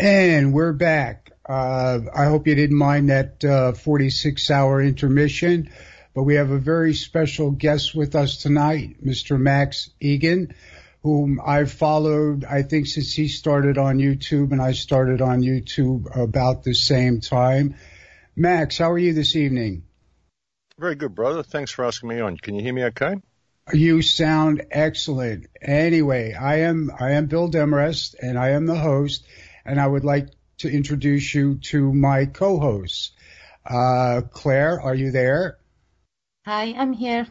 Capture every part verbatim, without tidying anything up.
And we're back. Uh, I hope you didn't mind that uh, forty-six hour intermission, but we have a very special guest with us tonight, Mister Max Igan, whom I've followed, I think, since he started on YouTube, and I started on YouTube about the same time. Max, how are you this evening? Very good, brother. Thanks for asking me on. Can you hear me okay? You sound excellent. Anyway, I am I am Bill Demarest, and I am the host, and I would like to introduce you to my co-hosts. Uh, Claire, are you there? Hi, I'm here.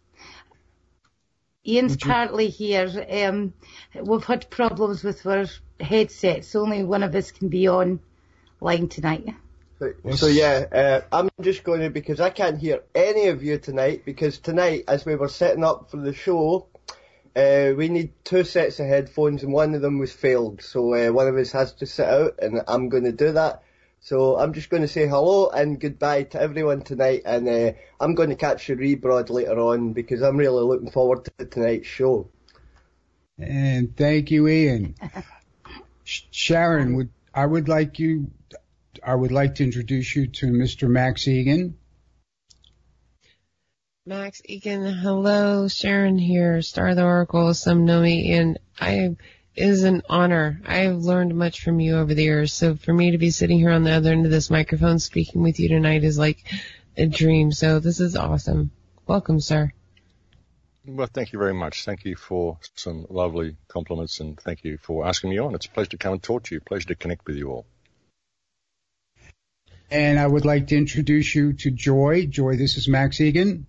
Ian's you... partly here. Um, we've had problems with our headsets. Only one of us can be online tonight. So, so yeah, uh, I'm just going to, because I can't hear any of you tonight, because tonight, as we were setting up for the show, uh, we need two sets of headphones and one of them was failed. So uh, one of us has to sit out and I'm going to do that. So I'm just going to say hello and goodbye to everyone tonight, and uh, I'm going to catch the rebroad later on because I'm really looking forward to tonight's show. And thank you, Ian. Sharon, would I would like you... I would like to introduce you to Mister Max Igan. Max Igan, hello, Sharon here, Star of the Oracle, some know me, and I, it is an honor. I have learned much from you over the years, so for me to be sitting here on the other end of this microphone speaking with you tonight is like a dream, so this is awesome. Welcome, sir. Well, thank you very much. Thank you for some lovely compliments, and thank you for asking me on. It's a pleasure to come and talk to you, pleasure to connect with you all. And I would like to introduce you to Joy. Joy, this is Max Igan.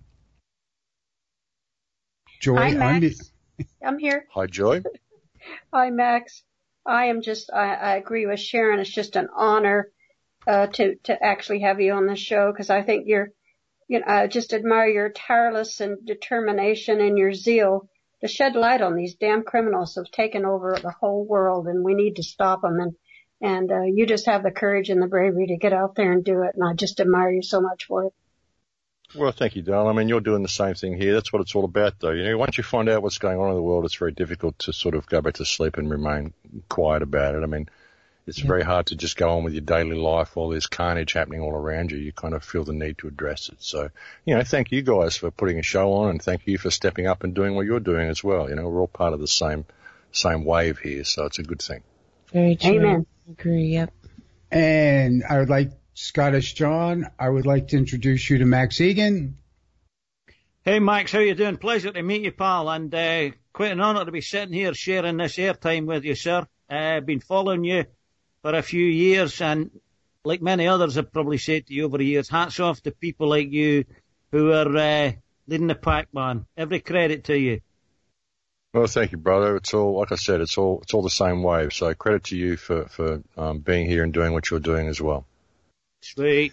Joy, Hi, Max. I'm, I'm here. Hi, Joy. Hi, Max. I am just, I, I agree with Sharon. It's just an honor uh, to, to actually have you on the show, because I think you're, you know, I just admire your tireless and determination and your zeal to shed light on these damn criminals who've taken over the whole world, and we need to stop them. And And uh, you just have the courage and the bravery to get out there and do it, and I just admire you so much for it. Well, thank you, darling. I mean, you're doing the same thing here. That's what it's all about, though. You know, once you find out what's going on in the world, it's very difficult to sort of go back to sleep and remain quiet about it. I mean, it's yeah. very hard to just go on with your daily life while there's carnage happening all around you. You kind of feel the need to address it. So, you know, thank you guys for putting a show on, and thank you for stepping up and doing what you're doing as well. You know, we're all part of the same same wave here, so it's a good thing. Very true. Amen. Agree, yep. And I would like, Scottish John, I would like to introduce you to Max Igan. Hey, Max, how you doing? Pleasure to meet you, pal, and uh, quite an honour to be sitting here sharing this airtime with you, sir. I've uh, been following you for a few years, and like many others have probably said to you over the years, hats off to people like you who are uh, leading the pack, man. Every credit to you. Well, thank you, brother. It's all, like I said, it's all it's all the same wave. So credit to you for, for um, being here and doing what you're doing as well. Sweet.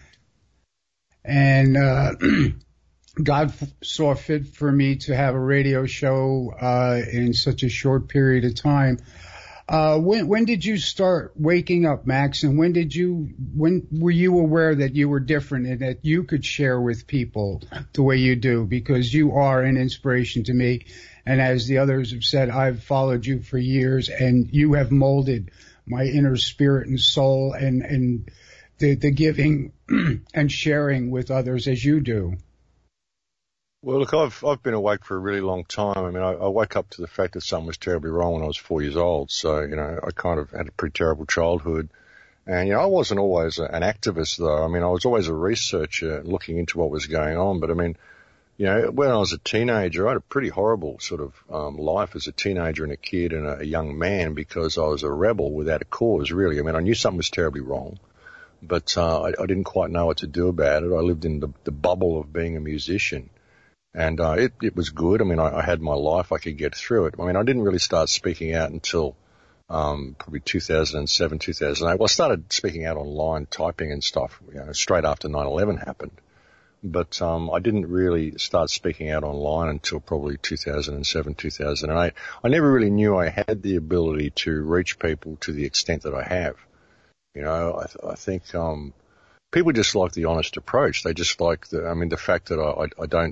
And uh, God saw fit for me to have a radio show uh, in such a short period of time. Uh, when when did you start waking up, Max? And when did you when were you aware that you were different and that you could share with people the way you do? Because you are an inspiration to me. And as the others have said, I've followed you for years, and you have molded my inner spirit and soul, and, and the, the giving and sharing with others as you do. Well, look, I've I've been awake for a really long time. I mean, I, I woke up to the fact that something was terribly wrong when I was four years old. So, you know, I kind of had a pretty terrible childhood. And, you know, I wasn't always a, an activist, though. I mean, I was always a researcher looking into what was going on. But, I mean, you know, when I was a teenager, I had a pretty horrible sort of um, life as a teenager and a kid and a, a young man, because I was a rebel without a cause, really. I mean, I knew something was terribly wrong, but uh, I, I didn't quite know what to do about it. I lived in the, the bubble of being a musician, and uh, it, it was good. I mean, I, I had my life. I could get through it. I mean, I didn't really start speaking out until um, probably two thousand seven, two thousand eight. Well, I started speaking out online, typing and stuff, you know, straight after nine eleven happened. But um, I didn't really start speaking out online until probably two thousand seven, two thousand eight. I never really knew I had the ability to reach people to the extent that I have. You know, I, th- I think um, people just like the honest approach. They just like the, I mean, the fact that I, I, I don't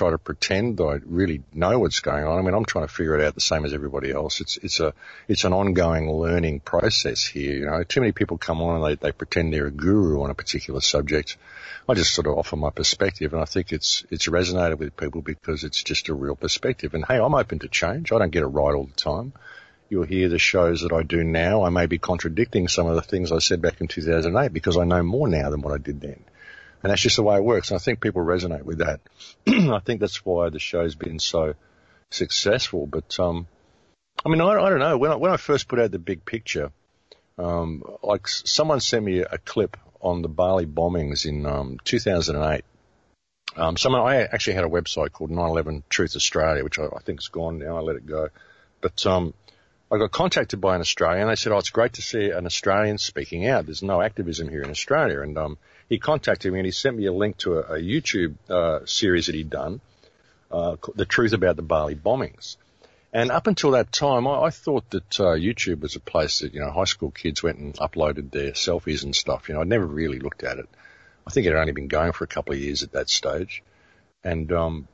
try to pretend that I really know what's going on. I mean, I'm trying to figure it out the same as everybody else. It's, it's a, it's an ongoing learning process here. You know, too many people come on and they, they pretend they're a guru on a particular subject. I just sort of offer my perspective, and I think it's, it's resonated with people because it's just a real perspective. And hey, I'm open to change. I don't get it right all the time. You'll hear the shows that I do now. I may be contradicting some of the things I said back in two thousand eight because I know more now than what I did then. And that's just the way it works. And I think people resonate with that. I think that's why the show's been so successful. But, um, I mean, I, I don't know. When I, when I first put out the big picture, um, like someone sent me a clip on the Bali bombings in, um, two thousand eight. Um, someone, I actually had a website called nine eleven Truth Australia, which I, I think is gone now. I let it go. But, um, I got contacted by an Australian. They said, oh, it's great to see an Australian speaking out. There's no activism here in Australia. And, um, he contacted me and he sent me a link to a, a YouTube uh, series that he'd done, uh, The Truth About the Bali Bombings. And up until that time, I, I thought that uh, YouTube was a place that, you know, high school kids went and uploaded their selfies and stuff. You know, I'd never really looked at it. I think it had only been going for a couple of years at that stage. And, um,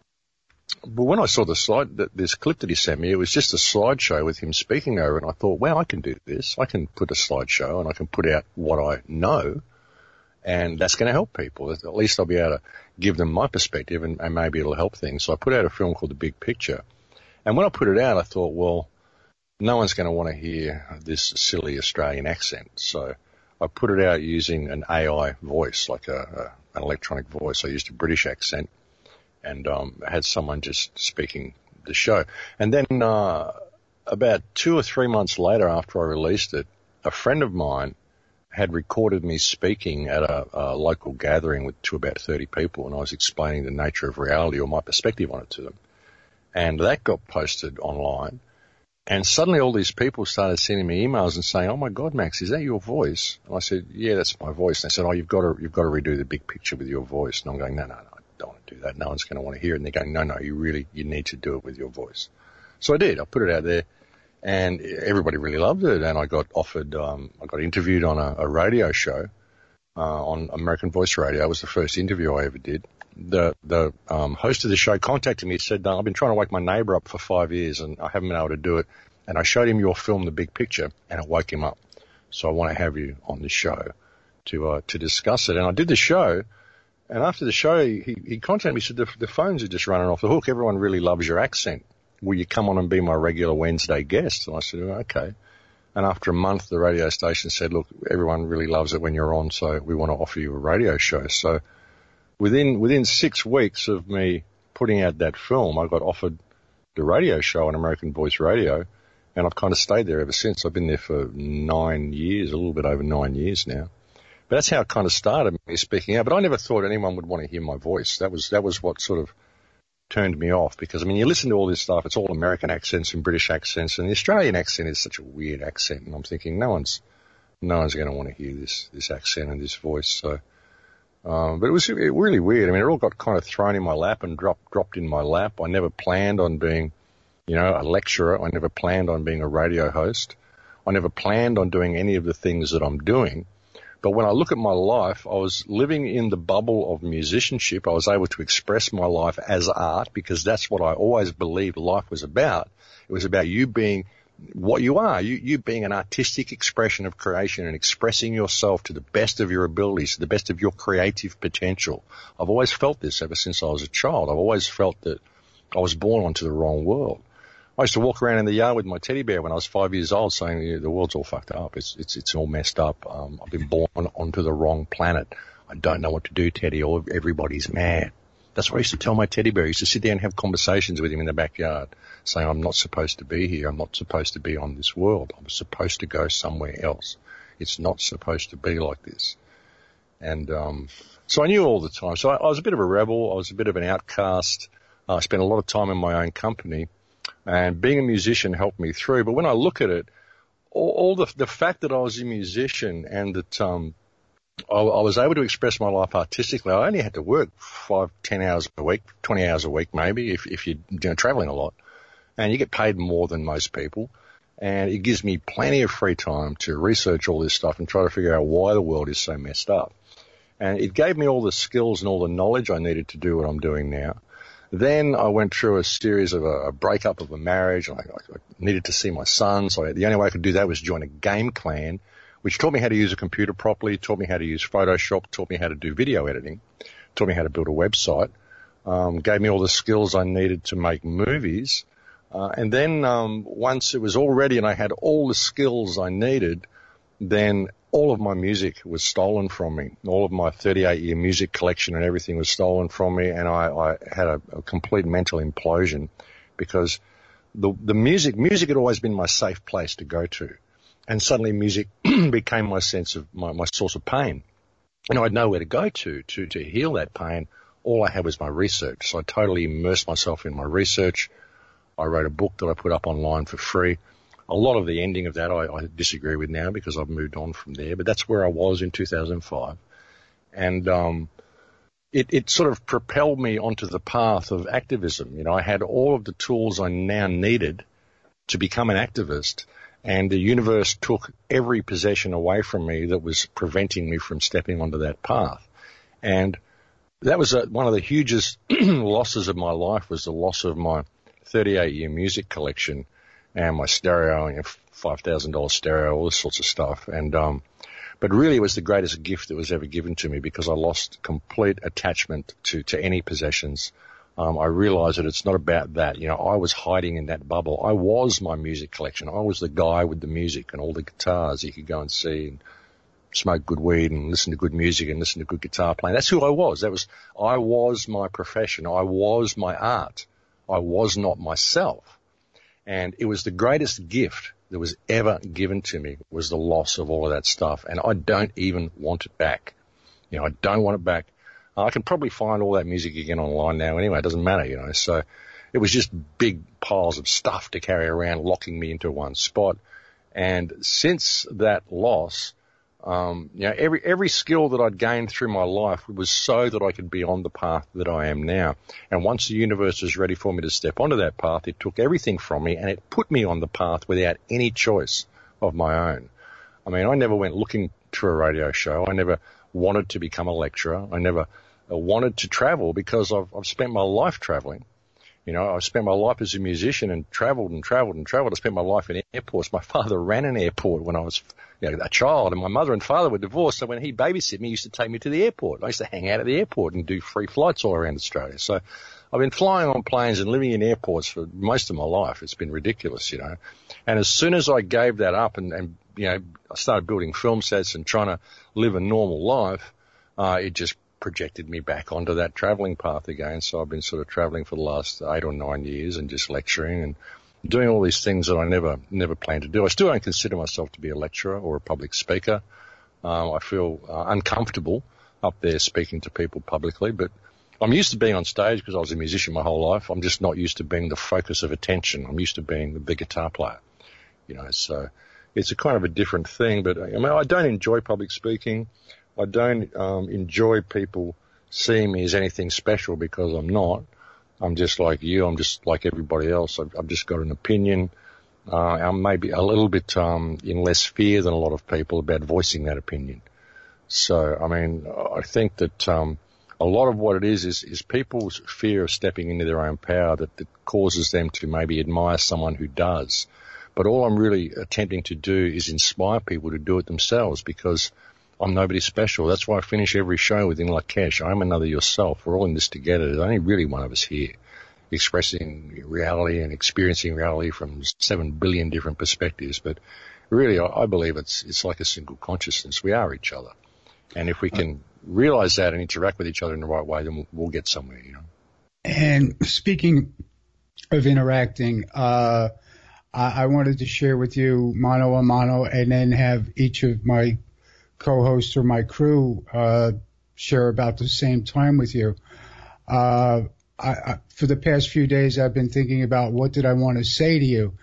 but when I saw the slide, that this clip that he sent me, it was just a slideshow with him speaking over it. And I thought, wow, I can do this. I can put a slideshow and I can put out what I know. And that's going to help people. At least I'll be able to give them my perspective and, and maybe it'll help things. So I put out a film called The Big Picture. And when I put it out, I thought, well, no one's going to want to hear this silly Australian accent. So I put it out using an A I voice, like a, a an electronic voice. I used a British accent and um, had someone just speaking the show. And then uh, about two or three months later after I released it, a friend of mine had recorded me speaking at a, a local gathering with to about thirty people, and I was explaining the nature of reality or my perspective on it to them. And that got posted online. And suddenly all these people started sending me emails and saying, oh my God, Max, is that your voice? And I said, yeah, that's my voice. And they said, oh, you've got to, you've got to redo the big picture with your voice. And I'm going, no, no, no, I don't want to do that. No one's going to want to hear it. And they're going, no, no, you really, you need to do it with your voice. So I did. I put it out there. And everybody really loved it, and I got offered, um, I got interviewed on a, a radio show, uh, on American Voice Radio. It was the first interview I ever did. The, the, um, host of the show contacted me and said, I've been trying to wake my neighbor up for five years and I haven't been able to do it. And I showed him your film, The Big Picture, and it woke him up. So I want to have you on the show to, uh, to discuss it. And I did the show, and after the show, he, he contacted me and said, the, the phones are just running off the hook. Everyone really loves your accent. Will you come on and be my regular Wednesday guest? And I said, oh, okay. And after a month, the radio station said, look, everyone really loves it when you're on, so we want to offer you a radio show. So within within six weeks of me putting out that film, I got offered the radio show on American Voice Radio, and I've kind of stayed there ever since. I've been there for nine years, a little bit over nine years now. But that's how it kind of started, me speaking out. But I never thought anyone would want to hear my voice. That was that was what sort of turned me off, because, I mean, you listen to all this stuff, it's all American accents and British accents, and the Australian accent is such a weird accent, and I'm thinking no one's no one's going to want to hear this this accent and this voice. So, um, but it was really weird. I mean, it all got kind of thrown in my lap and dropped dropped in my lap. I never planned on being, you know, a lecturer. I never planned on being a radio host. I never planned on doing any of the things that I'm doing. But when I look at my life, I was living in the bubble of musicianship. I was able to express my life as art, because that's what I always believed life was about. It was about you being what you are, you, you being an artistic expression of creation and expressing yourself to the best of your abilities, to the best of your creative potential. I've always felt this ever since I was a child. I've always felt that I was born onto the wrong world. I used to walk around in the yard with my teddy bear when I was five years old saying, yeah, the world's all fucked up. It's, it's, it's all messed up. Um, I've been born onto the wrong planet. I don't know what to do, Teddy, or everybody's mad. That's what I used to tell my teddy bear. I used to sit there and have conversations with him in the backyard saying, I'm not supposed to be here. I'm not supposed to be on this world. I'm supposed to go somewhere else. It's not supposed to be like this. And, um, so I knew all the time. So I, I was a bit of a rebel. I was a bit of an outcast. Uh, I spent a lot of time in my own company. And being a musician helped me through. But when I look at it, all, all the the fact that I was a musician and that um, I, I was able to express my life artistically, I only had to work five, ten hours a week, twenty hours a week maybe, if, if you're you know, traveling a lot. And you get paid more than most people. And it gives me plenty of free time to research all this stuff and try to figure out why the world is so messed up. And it gave me all the skills and all the knowledge I needed to do what I'm doing now. Then I went through a series of a, a breakup of a marriage. I, I needed to see my son, so I, the only way I could do that was join a game clan, which taught me how to use a computer properly, taught me how to use Photoshop, taught me how to do video editing, taught me how to build a website, um, gave me all the skills I needed to make movies. Uh, and then um, once it was all ready and I had all the skills I needed, then all of my music was stolen from me. All of my thirty-eight year music collection and everything was stolen from me, and I, I had a, a complete mental implosion because the, the music, music had always been my safe place to go to. And suddenly music became my sense of, my, my source of pain. And I had nowhere to go to, to, to heal that pain. All I had was my research. So I totally immersed myself in my research. I wrote a book that I put up online for free. A lot of the ending of that I, I disagree with now because I've moved on from there, but that's where I was in two thousand five. And, um, it, it sort of propelled me onto the path of activism. You know, I had all of the tools I now needed to become an activist, and the universe took every possession away from me that was preventing me from stepping onto that path. And that was a, one of the hugest losses of my life was the loss of my thirty-eight year music collection and my stereo, you know, five thousand dollars stereo, all this sorts of stuff. And, um, but really it was the greatest gift that was ever given to me because I lost complete attachment to, to any possessions. Um, I realized that it's not about that. You know, I was hiding in that bubble. I was my music collection. I was the guy with the music and all the guitars you could go and see and smoke good weed and listen to good music and listen to good guitar playing. That's who I was. That was, I was my profession. I was my art. I was not myself. And it was the greatest gift that was ever given to me was the loss of all of that stuff. And I don't even want it back. You know, I don't want it back. I can probably find all that music again online now anyway. It doesn't matter, you know. So it was just big piles of stuff to carry around, locking me into one spot. And since that loss, um, you know, every, every skill that I'd gained through my life was so that I could be on the path that I am now. And once the universe was ready for me to step onto that path, it took everything from me and it put me on the path without any choice of my own. I mean, I never went looking for a radio show. I never wanted to become a lecturer. I never wanted to travel because I've, I've spent my life traveling. You know, I've spent my life as a musician and traveled and traveled and traveled. I spent my life in airports. My father ran an airport when I was, you know, a child, and my mother and father were divorced. So when he babysit me, he used to take me to the airport. I used to hang out at the airport and do free flights all around Australia. So I've been flying on planes and living in airports for most of my life. It's been ridiculous, you know. And as soon as I gave that up and, and you know, I started building film sets and trying to live a normal life, uh, it just projected me back onto that traveling path again. So I've been sort of traveling for the last eight or nine years and just lecturing and doing all these things that I never, never planned to do. I still don't consider myself to be a lecturer or a public speaker. Um, I feel uh, uncomfortable up there speaking to people publicly, but I'm used to being on stage because I was a musician my whole life. I'm just not used to being the focus of attention. I'm used to being the big guitar player, you know, so it's a kind of a different thing, but I mean, I don't enjoy public speaking. I don't um, enjoy people seeing me as anything special because I'm not. I'm just like you. I'm just like everybody else. I've, I've just got an opinion. Uh, I'm maybe a little bit um, in less fear than a lot of people about voicing that opinion. So, I mean, I think that um, a lot of what it is, is is people's fear of stepping into their own power that, that causes them to maybe admire someone who does. But all I'm really attempting to do is inspire people to do it themselves because I'm nobody special. That's why I finish every show with In Lakesh. I'm another yourself. We're all in this together. There's only really one of us here expressing reality and experiencing reality from seven billion different perspectives. But really, I, I believe it's it's like a single consciousness. We are each other. And if we can realize that and interact with each other in the right way, then we'll, we'll get somewhere, you know. And speaking of interacting, uh, I, I wanted to share with you mano a mano and then have each of my co-hosts or my crew uh share about the same time with you. Uh I, I for the past few days I've been thinking about what did I want to say to you,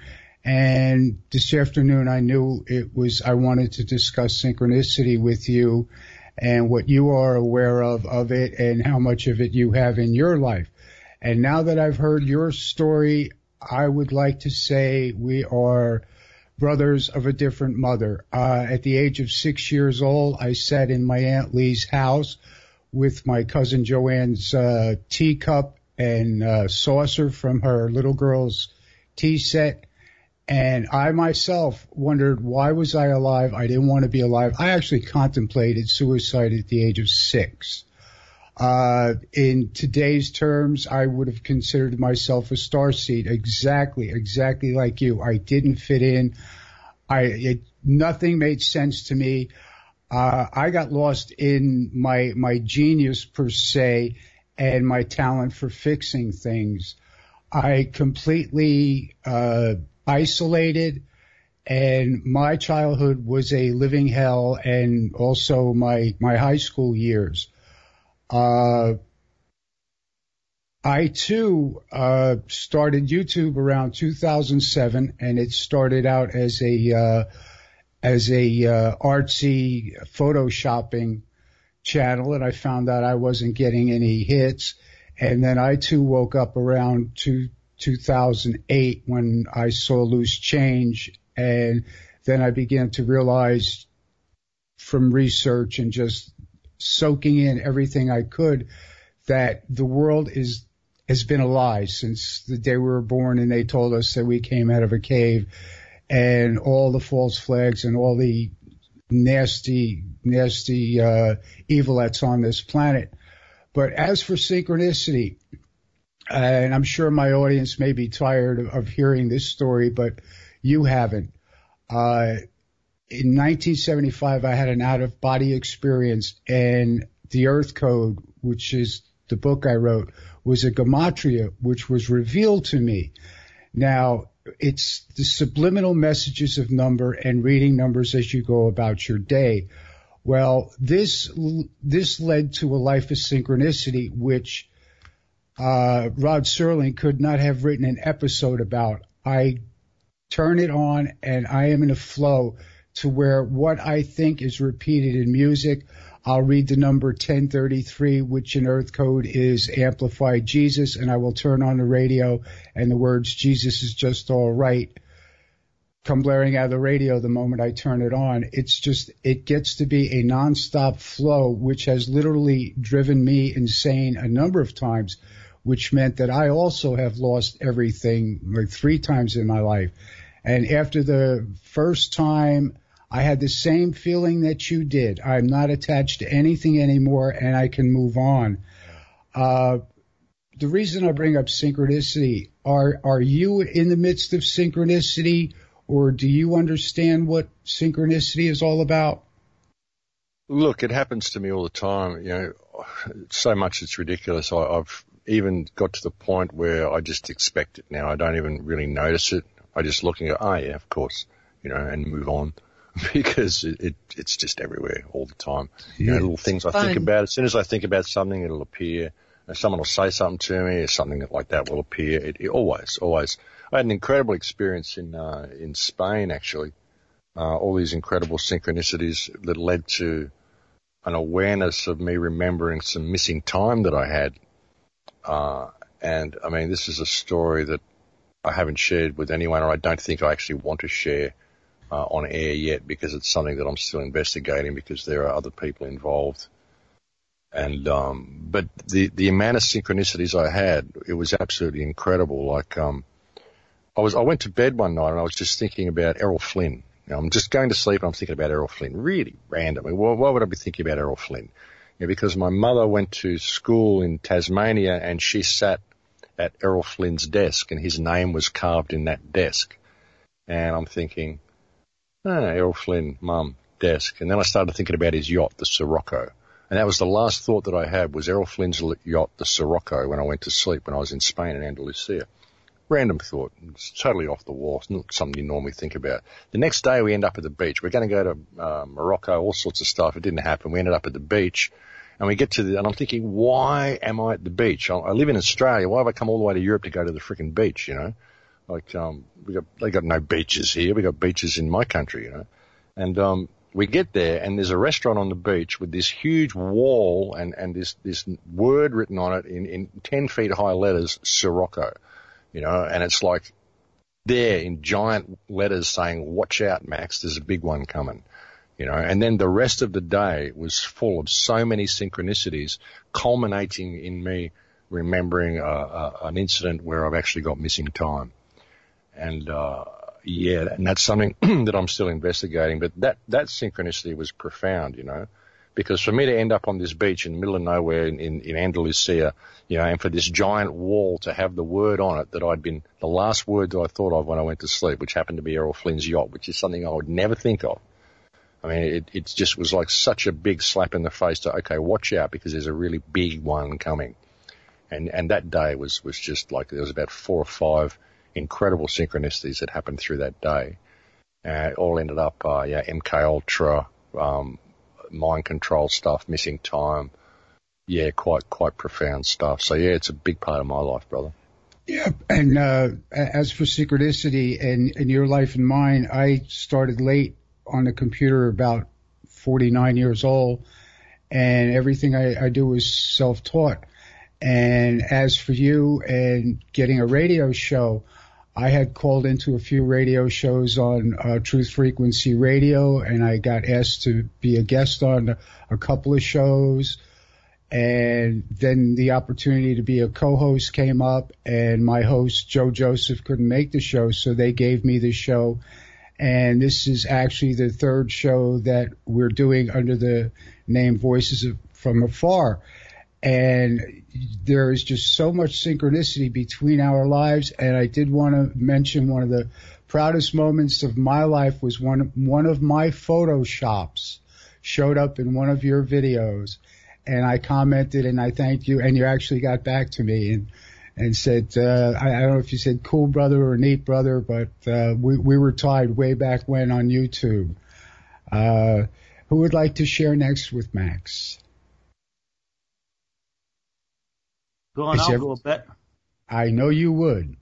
and this afternoon I knew it was I wanted to discuss synchronicity with you and what you are aware of of it and how much of it you have in your life. And now that I've heard your story, I would like to say we are brothers of a different mother. Uh, at the age of six years old, I sat in my Aunt Lee's house with my cousin Joanne's uh, teacup and uh, saucer from her little girl's tea set. And I myself wondered, why was I alive? I didn't want to be alive. I actually contemplated suicide at the age of six. Uh, in today's terms, I would have considered myself a starseed, exactly, exactly like you. I didn't fit in. I, it, nothing made sense to me. Uh, I got lost in my, my genius per se and my talent for fixing things. I completely, uh, isolated, and my childhood was a living hell, and also my, my high school years. Uh, I too, uh, started YouTube around two thousand seven, and it started out as a, uh, as a, uh, artsy photoshopping channel, and I found out I wasn't getting any hits. And then I too woke up around two, two thousand eight when I saw Loose Change, and then I began to realize from research and just soaking in everything I could that the world is has been a lie since the day we were born, and they told us that we came out of a cave, and all the false flags and all the nasty, nasty uh, evil that's on this planet. But as for synchronicity, and I'm sure my audience may be tired of, of hearing this story, but you haven't. Uh, in nineteen seventy-five, I had an out-of-body experience, and the Earth Code, which is the book I wrote, was a gematria, which was revealed to me. Now, it's the subliminal messages of number and reading numbers as you go about your day. Well, this this led to a life of synchronicity, which uh, Rod Serling could not have written an episode about. I turn it on, and I am in a flow to where what I think is repeated in music, I'll read the number ten thirty-three, which in Earth Code is amplified Jesus, and I will turn on the radio, and the words Jesus is just all right come blaring out of the radio the moment I turn it on. It's just, it gets to be a nonstop flow, which has literally driven me insane a number of times, which meant that I also have lost everything like three times in my life. And after the first time, I had the same feeling that you did. I'm not attached to anything anymore, and I can move on. Uh, the reason I bring up synchronicity, are, are you in the midst of synchronicity, or do you understand what synchronicity is all about? Look, it happens to me all the time. You know, so much it's ridiculous. I, I've even got to the point where I just expect it now. I don't even really notice it. I just look and go, oh yeah, of course, you know, and move on, because it, it it's just everywhere all the time. Yeah, you know, little things I fun. think about. As soon as I think about something, it'll appear. If someone will say something to me, or something like that will appear. It, it always, always. I had an incredible experience in uh, in Spain, actually. Uh, all these incredible synchronicities that led to an awareness of me remembering some missing time that I had. Uh, and I mean, this is a story that I haven't shared with anyone, or I don't think I actually want to share uh, on air yet, because it's something that I'm still investigating, because there are other people involved. And um, but the the amount of synchronicities I had, it was absolutely incredible. Like um, I was I went to bed one night and I was just thinking about Errol Flynn. You know, I'm just going to sleep and I'm thinking about Errol Flynn. Really random. I mean, why, why would I be thinking about Errol Flynn? You know, because my mother went to school in Tasmania and she sat at Errol Flynn's desk, and his name was carved in that desk. And I'm thinking, ah, Errol Flynn, Mum, desk. And then I started thinking about his yacht, the Sirocco. And that was the last thought that I had, was Errol Flynn's yacht, the Sirocco, when I went to sleep when I was in Spain in Andalusia. Random thought. It's totally off the wall. It's not something you normally think about. The next day we end up at the beach. We're going to go to uh, Morocco, all sorts of stuff. It didn't happen. We ended up at the beach. And we get to the, and I'm thinking, why am I at the beach? I, I live in Australia. Why have I come all the way to Europe to go to the freaking beach, you know? Like, um, we got, they got no beaches here. We got beaches in my country, you know? And, um, we get there and there's a restaurant on the beach with this huge wall and, and this, this word written on it in, in ten feet high letters, Sirocco, you know? And it's like there in giant letters saying, watch out, Max, there's a big one coming. You know, and then the rest of the day was full of so many synchronicities, culminating in me remembering a, a, an incident where I've actually got missing time. And, uh, yeah, and that's something that I'm still investigating. But that, that synchronicity was profound, you know, because for me to end up on this beach in the middle of nowhere in, in, in Andalusia, you know, and for this giant wall to have the word on it that I'd been, the last word that I thought of when I went to sleep, which happened to be Errol Flynn's yacht, which is something I would never think of. I mean, it, it just was like such a big slap in the face to, okay, watch out because there's a really big one coming. And, and that day was, was just like, there was about four or five incredible synchronicities that happened through that day. Uh, it all ended up, uh, yeah, M K Ultra, um, mind control stuff, missing time. Yeah, quite, quite profound stuff. So yeah, it's a big part of my life, brother. Yeah. And, uh, as for synchronicity in, in your life and mine, I started late on the computer, about forty-nine years old, and everything I, I do is self-taught. And as for you and getting a radio show, I had called into a few radio shows on uh, Truth Frequency Radio, and I got asked to be a guest on a, a couple of shows. And then the opportunity to be a co-host came up, and my host, Joe Joseph, couldn't make the show, so they gave me the show. And this is actually the third show that we're doing under the name Voices of, from Afar. And there is just so much synchronicity between our lives. And I did want to mention one of the proudest moments of my life was one, one of my Photoshops showed up in one of your videos. And I commented and I thanked you, and you actually got back to me and, and said, uh, I, I don't know if you said cool brother or neat brother, but, uh, we, we were tied way back when on YouTube. Uh, who would like to share next with Max? Go on, I'll go a bit. I know you would.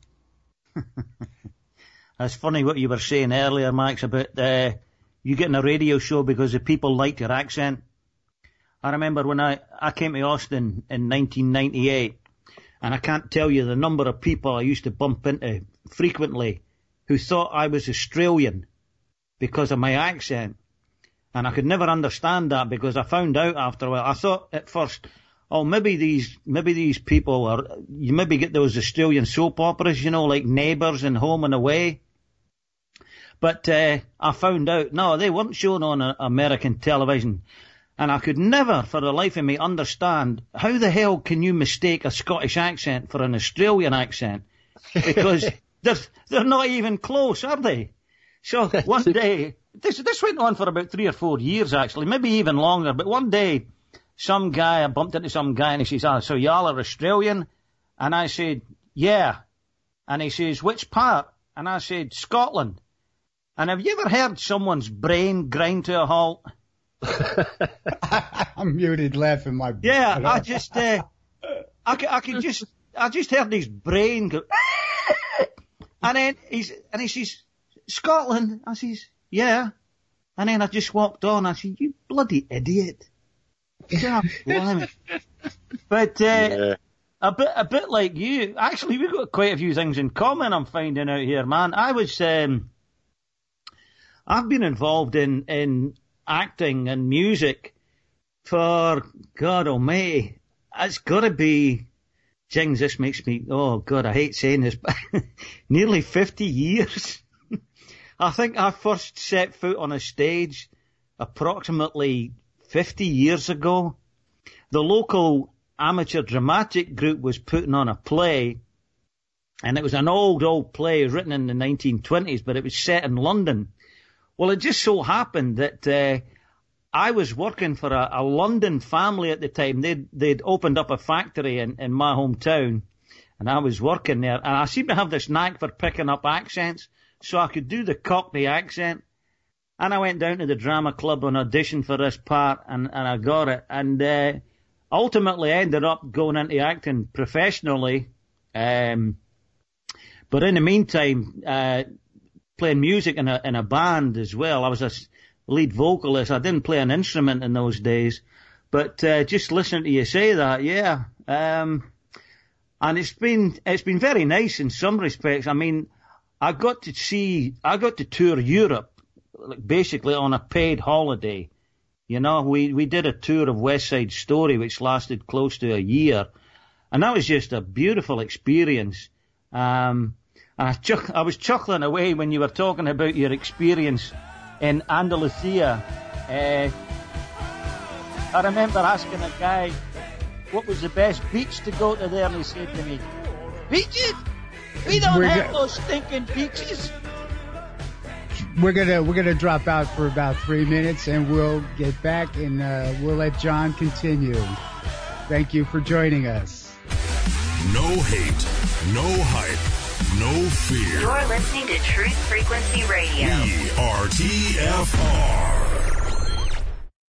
That's funny what you were saying earlier, Max, about uh, you getting a radio show because the people liked your accent. I remember when I, I came to Austin in nineteen ninety-eight, and I can't tell you the number of people I used to bump into frequently who thought I was Australian because of my accent. And I could never understand that because I found out after a while. I thought at first, oh, maybe these, maybe these people are, you maybe get those Australian soap operas, you know, like Neighbours and Home and Away. But, uh, I found out, no, they weren't shown on uh, American television. And I could never for the life of me understand how the hell can you mistake a Scottish accent for an Australian accent? Because they're, they're not even close, are they? So one day, this, this went on for about three or four years actually, maybe even longer, but one day, some guy, I bumped into some guy and he says, ah, so y'all are Australian? And I said, yeah. And he says, which part? And I said, Scotland. And have you ever heard someone's brain grind to a halt? I'm muted laughing my Yeah, I just, uh, I, could, I could just, I just heard his brain go, and then he's, and he says, Scotland? I says, yeah. And then I just walked on, I said, you bloody idiot. God, but uh, yeah. a bit, a bit like you. Actually, we've got quite a few things in common. I'm finding out here, man. I was, um, I've been involved in in acting and music for God Almighty. It's got to be. Jings, this makes me. Oh God, I hate saying this, but nearly fifty years. I think I first set foot on a stage approximately fifty years ago. The local amateur dramatic group was putting on a play, and it was an old, old play written in the nineteen twenties, but it was set in London. Well, it just so happened that uh, I was working for a, a London family at the time. They'd, they'd opened up a factory in, in my hometown, and I was working there, and I seemed to have this knack for picking up accents, so I could do the Cockney accent. And I went down to the drama club and auditioned for this part, and, and I got it. And uh, ultimately ended up going into acting professionally. Um, but in the meantime, uh, playing music in a in a band as well. I was a lead vocalist. I didn't play an instrument in those days. But uh, just listening to you say that, yeah. Um, and it's been it's been very nice in some respects. I mean, I got to see, I got to tour Europe. Like basically on a paid holiday. You know, we, we did a tour of West Side Story, which lasted close to a year. And that was just a beautiful experience. Um, and I, chuck, I was chuckling away when you were talking about your experience in Andalusia. Uh, I remember asking a guy what was the best beach to go to there, and he said to me, beaches? We don't We're have go- those stinking beaches. We're gonna we're gonna drop out for about three minutes, and we'll get back, and uh, we'll let John continue. Thank you for joining us. No hate, no hype, no fear. You're listening to Truth Frequency Radio. We are T F R.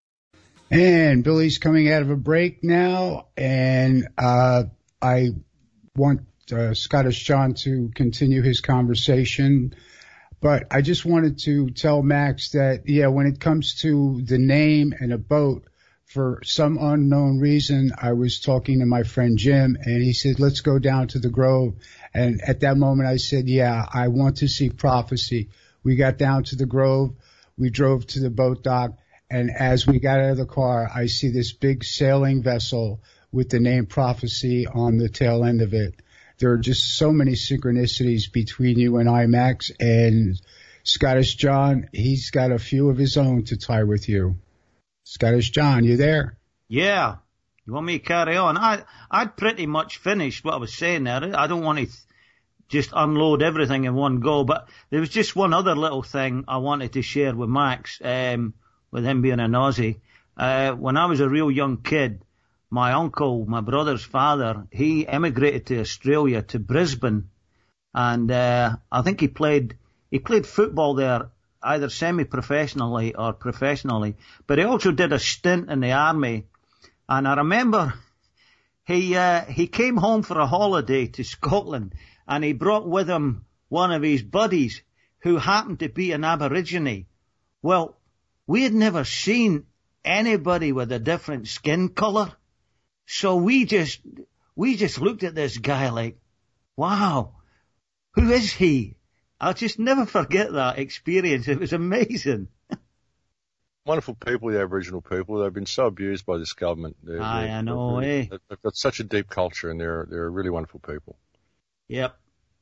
And Billy's coming out of a break now, and uh, I want uh, Scottish John to continue his conversation. But I just wanted to tell Max that, yeah, when it comes to the name and a boat, for some unknown reason, I was talking to my friend Jim, and he said, let's go down to the Grove. And at that moment, I said, yeah, I want to see Prophecy. We got down to the Grove. We drove to the boat dock. And as we got out of the car, I see this big sailing vessel with the name Prophecy on the tail end of it. There are just so many synchronicities between you and I, Max. And Scottish John, he's got a few of his own to tie with you. Scottish John, you there? Yeah. You want me to carry on? I, I'd pretty much finished what I was saying there. I don't want to just unload everything in one go, but there was just one other little thing I wanted to share with Max, um, with him being an Aussie. Uh, when I was a real young kid, my uncle, my brother's father, he emigrated to Australia, to Brisbane, and uh, I think he played he played football there, either semi-professionally or professionally, but he also did a stint in the army. And I remember he uh, he came home for a holiday to Scotland, and he brought with him one of his buddies who happened to be an Aborigine. Well, we had never seen anybody with a different skin colour. So we just, we just looked at this guy like, wow, who is he? I'll just never forget that experience. It was amazing. Wonderful people, the Aboriginal people. They've been so abused by this government. They're, Aye, they're, I know, they're, eh? They've got such a deep culture, and they're they're really wonderful people. Yep.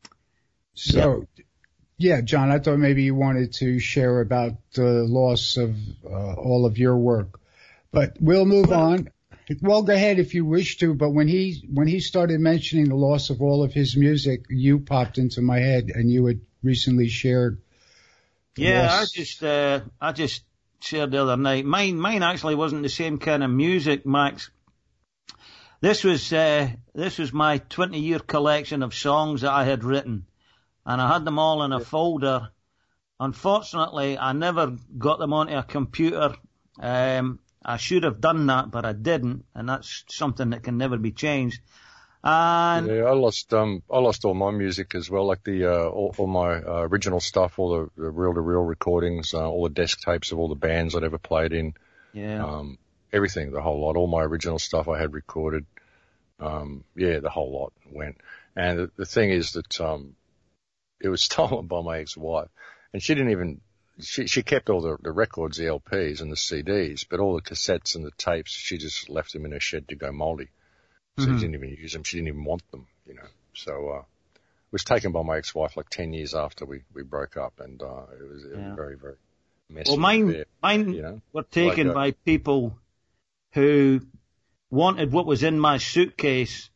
So, yep. Yeah, John, I thought maybe you wanted to share about the loss of uh, all of your work, but we'll move well, on. Well, go ahead if you wish to, but when he when he started mentioning the loss of all of his music, you popped into my head, and you had recently shared. Yeah, loss. I just uh, I just shared the other night. Mine mine actually wasn't the same kind of music, Max. This was uh, this was my twenty year collection of songs that I had written, and I had them all in a folder. Unfortunately, I never got them onto a computer. Um, I should have done that, but I didn't, and that's something that can never be changed. And yeah, I lost um, I lost all my music as well, like the uh, all, all my uh, original stuff, all the, the reel-to-reel recordings, uh, all the desk tapes of all the bands I'd ever played in. Yeah. Um, everything, the whole lot, all my original stuff I had recorded. Um, yeah, the whole lot went. And the, the thing is that um, it was stolen by my ex-wife, and she didn't even. She, she kept all the, the records, the L Ps and the C Ds, but all the cassettes and the tapes, she just left them in her shed to go mouldy. So mm-hmm. she didn't even use them. She didn't even want them, you know. So, uh, it was taken by my ex-wife like ten years after we, we broke up, and, uh, it was, it yeah. was very, very messy. Well, mine, there, mine you know? were taken like, uh, by people who wanted what was in my suitcase,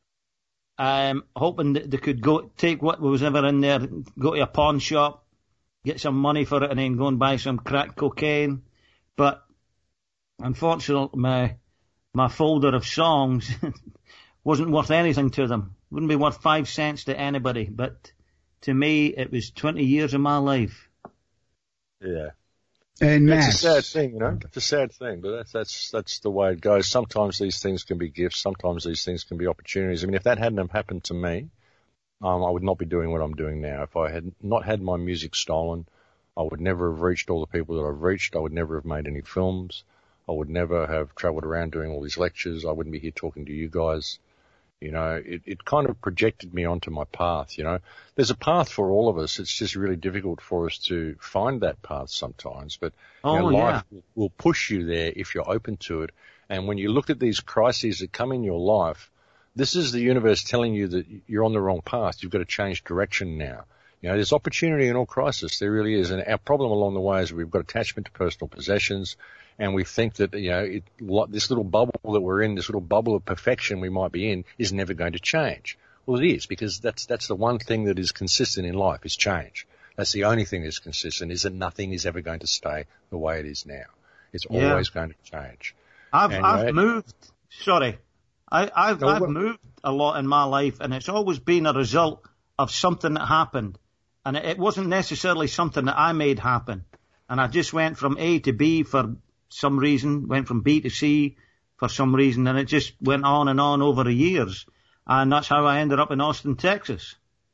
um, hoping that they could go take what was ever in there, go to a pawn shop, get some money for it, and then go and buy some crack cocaine. But unfortunately, my my folder of songs wasn't worth anything to them. Wouldn't be worth five cents to anybody. But to me, it was twenty years of my life. Yeah. And it's Max. a sad thing, you know. It's a sad thing, but that's that's that's the way it goes. Sometimes these things can be gifts. Sometimes these things can be opportunities. I mean, if that hadn't happened to me, Um, I would not be doing what I'm doing now. If I had not had my music stolen, I would never have reached all the people that I've reached. I would never have made any films. I would never have traveled around doing all these lectures. I wouldn't be here talking to you guys. You know, it, it kind of projected me onto my path, you know. There's a path for all of us. It's just really difficult for us to find that path sometimes. But oh, you know, yeah. life will, will push you there if you're open to it. And when you look at these crises that come in your life, This is the universe telling you that you're on the wrong path. You've got to change direction now. You know, there's opportunity in all crisis. There really is. And our problem along the way is we've got attachment to personal possessions, and we think that, you know, it, this little bubble that we're in, this little bubble of perfection we might be in, is never going to change. Well, it is, because that's that's the one thing that is consistent in life, is change. That's the only thing that's consistent, is that nothing is ever going to stay the way it is now. It's Yeah. always going to change. I've And, I've you know, moved. Sorry, I, I've No, I've well- moved a lot in my life, and it's always been a result of something that happened, and it, it wasn't necessarily something that I made happen. And I just went from A to B for some reason, went from B to C for some reason, and it just went on and on over the years, and that's how I ended up in Austin, Texas.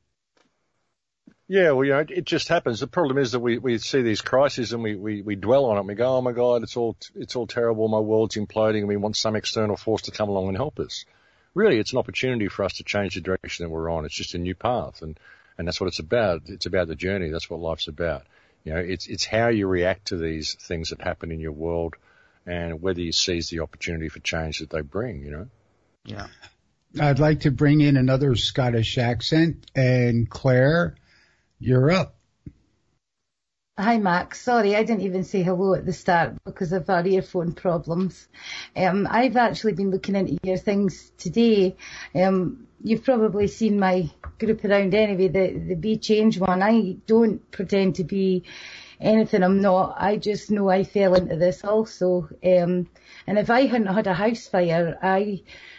Yeah, well, you know, it, it just happens. The problem is that we, we see these crises and we, we, we dwell on it and we go, oh my God, it's all, it's all terrible. My world's imploding, and we want some external force to come along and help us. Really, it's an opportunity for us to change the direction that we're on. It's just a new path, and, and that's what it's about. It's about the journey. That's what life's about. You know, it's, it's how you react to these things that happen in your world, and whether you seize the opportunity for change that they bring, you know. Yeah. I'd like to bring in another Scottish accent, and Claire, you're up. Hi, Max. Sorry, I didn't even say hello at the start because of our earphone problems. Um, I've actually been looking into your things today. Um, you've probably seen my group around anyway, the, the Be Change one. I don't pretend to be anything I'm not. I just know I fell into this also. Um, and if I hadn't had a house fire, I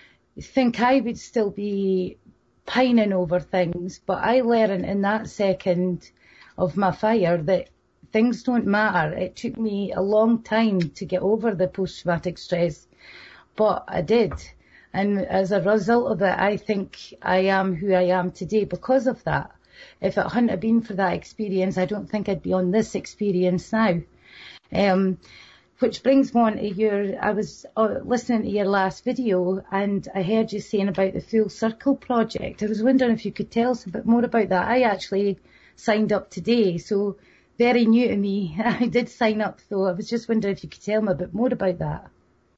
think I would still be pining over things. But I learned in that second of my fire that things don't matter. It took me a long time to get over the post-traumatic stress, but I did. And as a result of it, I think I am who I am today because of that. If it hadn't been for that experience, I don't think I'd be on this experience now. Um, which brings me on to your, I was uh, listening to your last video, and I heard you saying about the Full Circle project. I was wondering if you could tell us a bit more about that. I actually signed up today, so very new to me. I did sign up, though. I was just wondering if you could tell me a bit more about that.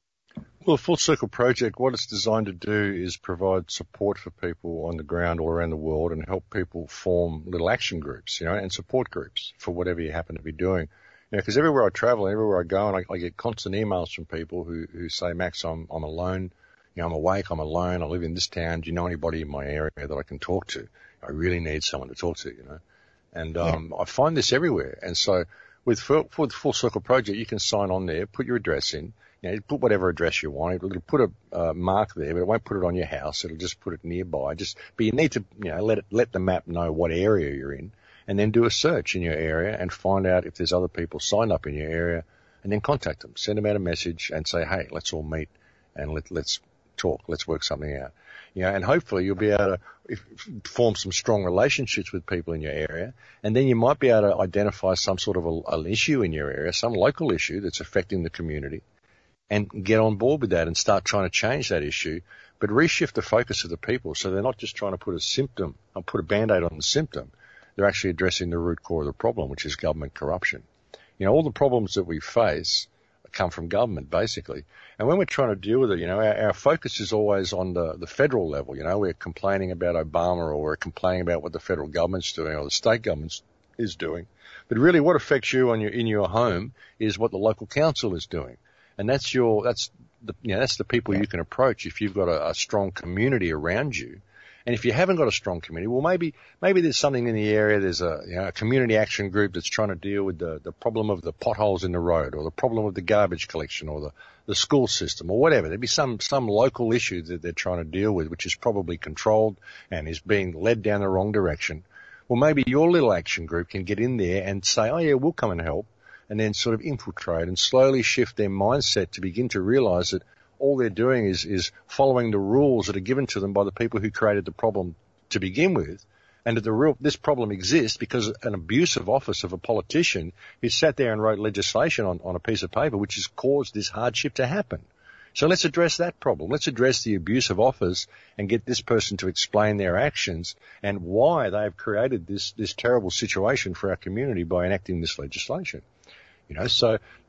Well, the Full Circle Project, what it's designed to do is provide support for people on the ground all around the world and help people form little action groups, you know, and support groups for whatever you happen to be doing. You know, because everywhere I travel, everywhere I go, and I, I get constant emails from people who, who say, Max, I'm, I'm alone. You know, I'm awake, I'm alone, I live in this town. Do you know anybody in my area that I can talk to? I really need someone to talk to, you know. And um, yeah. I find this everywhere. And so with for, for the Full Circle Project, you can sign on there, put your address in, you know, put whatever address you want. It'll put a uh, mark there, but it won't put it on your house. It'll just put it nearby. Just, but you need to, you know, let it, let the map know what area you're in, and then do a search in your area and find out if there's other people signed up in your area, and then contact them, send them out a message and say, hey, let's all meet and let, let's talk, let's work something out. You know, and hopefully you'll be able to if, form some strong relationships with people in your area, and then you might be able to identify some sort of a, an issue in your area, some local issue that's affecting the community, and get on board with that and start trying to change that issue, but reshift the focus of the people so they're not just trying to put a symptom, or put a Band-Aid on the symptom. They're actually addressing the root core of the problem, which is government corruption. You know, all the problems that we face come from government, basically. And when we're trying to deal with it, you know, our, our focus is always on the, the federal level. You know, we're complaining about Obama, or we're complaining about what the federal government's doing or the state government is doing. But really what affects you on your, in your home is what the local council is doing. And that's your, that's the, you know, that's the people you can approach if you've got a, a strong community around you. And if you haven't got a strong community, well, maybe, maybe there's something in the area. There's a, you know, a community action group that's trying to deal with the, the problem of the potholes in the road, or the problem of the garbage collection, or the, the school system, or whatever. There'd be some, some local issue that they're trying to deal with, which is probably controlled and is being led down the wrong direction. Well, maybe your little action group can get in there and say, oh yeah, we'll come and help, and then sort of infiltrate and slowly shift their mindset to begin to realize that all they're doing is, is following the rules that are given to them by the people who created the problem to begin with, and that the real, this problem exists because an abusive office of a politician who sat there and wrote legislation on, on a piece of paper which has caused this hardship to happen. So let's address that problem. Let's address the abusive office and get this person to explain their actions and why they've created this, this terrible situation for our community by enacting this legislation. You know, so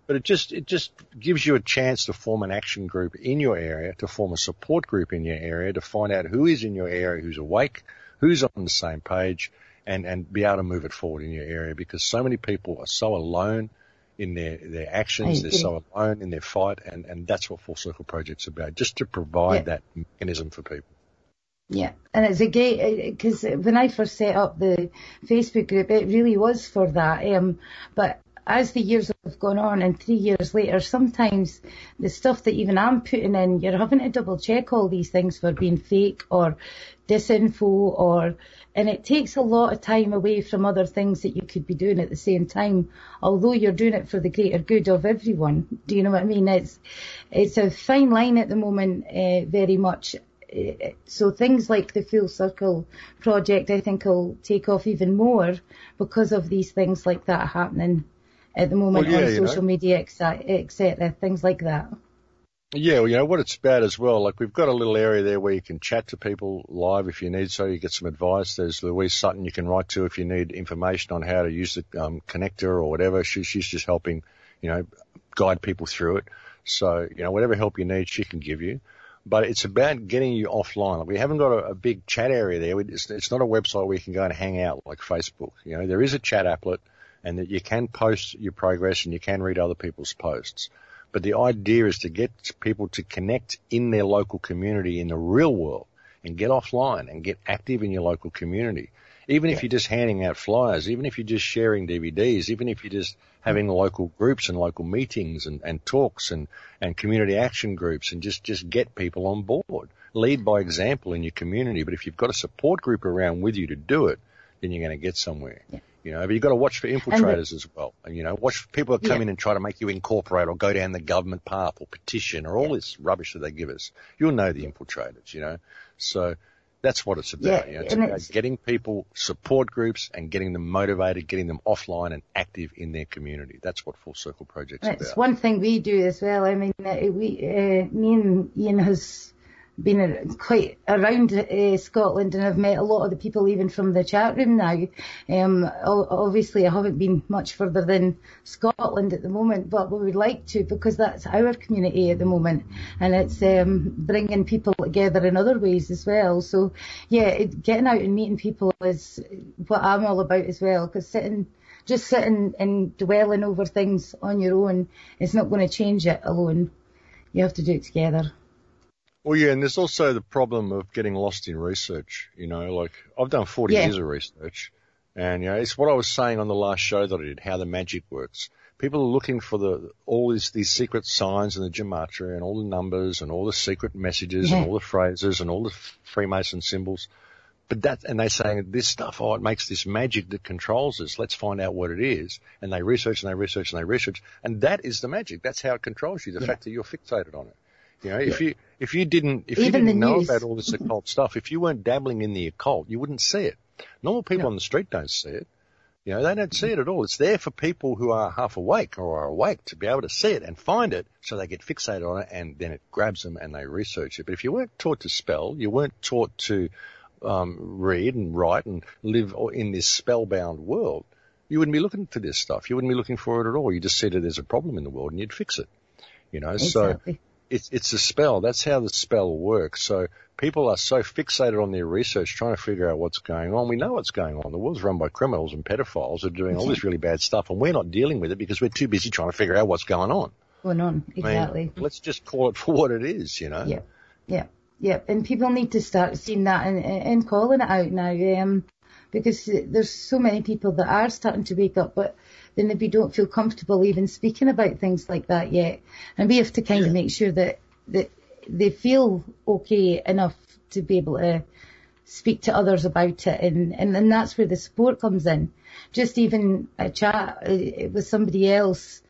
But it just it just gives you a chance to form an action group in your area, to form a support group in your area, to find out who is in your area, who's awake, who's on the same page, and, and be able to move it forward in your area, because so many people are so alone in their, their actions, they're so alone in their fight, and, and that's what Full Circle Project's about, just to provide yeah. that mechanism for people. Yeah, and it's a great, because when I first set up the Facebook group, it really was for that, um, but as the years have gone on and three years later, sometimes the stuff that even I'm putting in, you're having to double check all these things for being fake or disinfo, or, and it takes a lot of time away from other things that you could be doing at the same time, although you're doing it for the greater good of everyone. Do you know what I mean? It's, it's a fine line at the moment, uh, very much. So things like the Full Circle project, I think, will take off even more because of these things like that happening at the moment well, yeah, on social know. media, et cetera, things like that. Yeah, well, you know, what it's about as well, like we've got a little area there where you can chat to people live if you need so, you get some advice. There's Louise Sutton you can write to if you need information on how to use the um, connector or whatever. She, she's just helping, you know, guide people through it. So, you know, whatever help you need, she can give you. But it's about getting you offline. Like we haven't got a, a big chat area there. It's, it's not a website where you can go and hang out like Facebook. You know, there is a chat applet, and that you can post your progress and you can read other people's posts. But the idea is to get people to connect in their local community in the real world and get offline and get active in your local community. Even if you're just handing out flyers, even if you're just sharing D V Ds, even if you're just having local groups and local meetings and, and talks and, and community action groups, and just, just get people on board. Lead by example in your community. But if you've got a support group around with you to do it, then you're going to get somewhere. Yeah. You know, but you've got to watch for infiltrators the, as well. And, you know, watch for people that come yeah. in and try to make you incorporate or go down the government path or petition or all yeah. this rubbish that they give us. You'll know the infiltrators, you know. So that's what it's about. Yeah, you know, it's about it's, getting people, support groups, and getting them motivated, getting them offline and active in their community. That's what Full Circle Project's about. It's one thing we do as well. I mean, we, uh, me and Ian has been quite around uh, Scotland, and I've met a lot of the people even from the chat room now. Um, obviously, I haven't been much further than Scotland at the moment, but we would like to, because that's our community at the moment, and it's um, bringing people together in other ways as well. So, yeah, it, getting out and meeting people is what I'm all about as well, because sitting, just sitting and dwelling over things on your own is not going to change it alone. You have to do it together. Well, yeah, and there's also the problem of getting lost in research. You know, like I've done forty yeah. years of research, and, you know, it's what I was saying on the last show that I did, how the magic works. People are looking for the all these, these secret signs in the gematria and all the numbers and all the secret messages yeah. and all the phrases and all the Freemason symbols. But that, and they're saying this stuff, oh, it makes this magic that controls us. Let's find out what it is. And they research and they research and they research. And that is the magic. That's how it controls you, the yeah. fact that you're fixated on it. You know, yeah. if you, if you didn't, if Even you didn't know news. about all this occult stuff, if you weren't dabbling in the occult, you wouldn't see it. Normal people no. on the street don't see it. You know, they don't see it at all. It's there for people who are half awake or are awake to be able to see it and find it, so they get fixated on it, and then it grabs them and they research it. But if you weren't taught to spell, you weren't taught to um, read and write and live in this spellbound world, you wouldn't be looking for this stuff. You wouldn't be looking for it at all. You just see that there's a problem in the world and you'd fix it. You know, exactly. so it's it's a spell. That's how the spell works. So people are so fixated on their research, trying to figure out what's going on. We know what's going on. The world's run by criminals and pedophiles who are doing all this really bad stuff, and we're not dealing with it because we're too busy trying to figure out what's going on. Going on, exactly. I mean, let's just call it for what it is, you know. Yeah, yeah, yeah. And people need to start seeing that and, and calling it out now, um, because there's so many people that are starting to wake up, but then maybe don't feel comfortable even speaking about things like that yet. And we have to kind yeah. of make sure that, that they feel okay enough to be able to speak to others about it. And, and then that's where the support comes in. Just even a chat with somebody else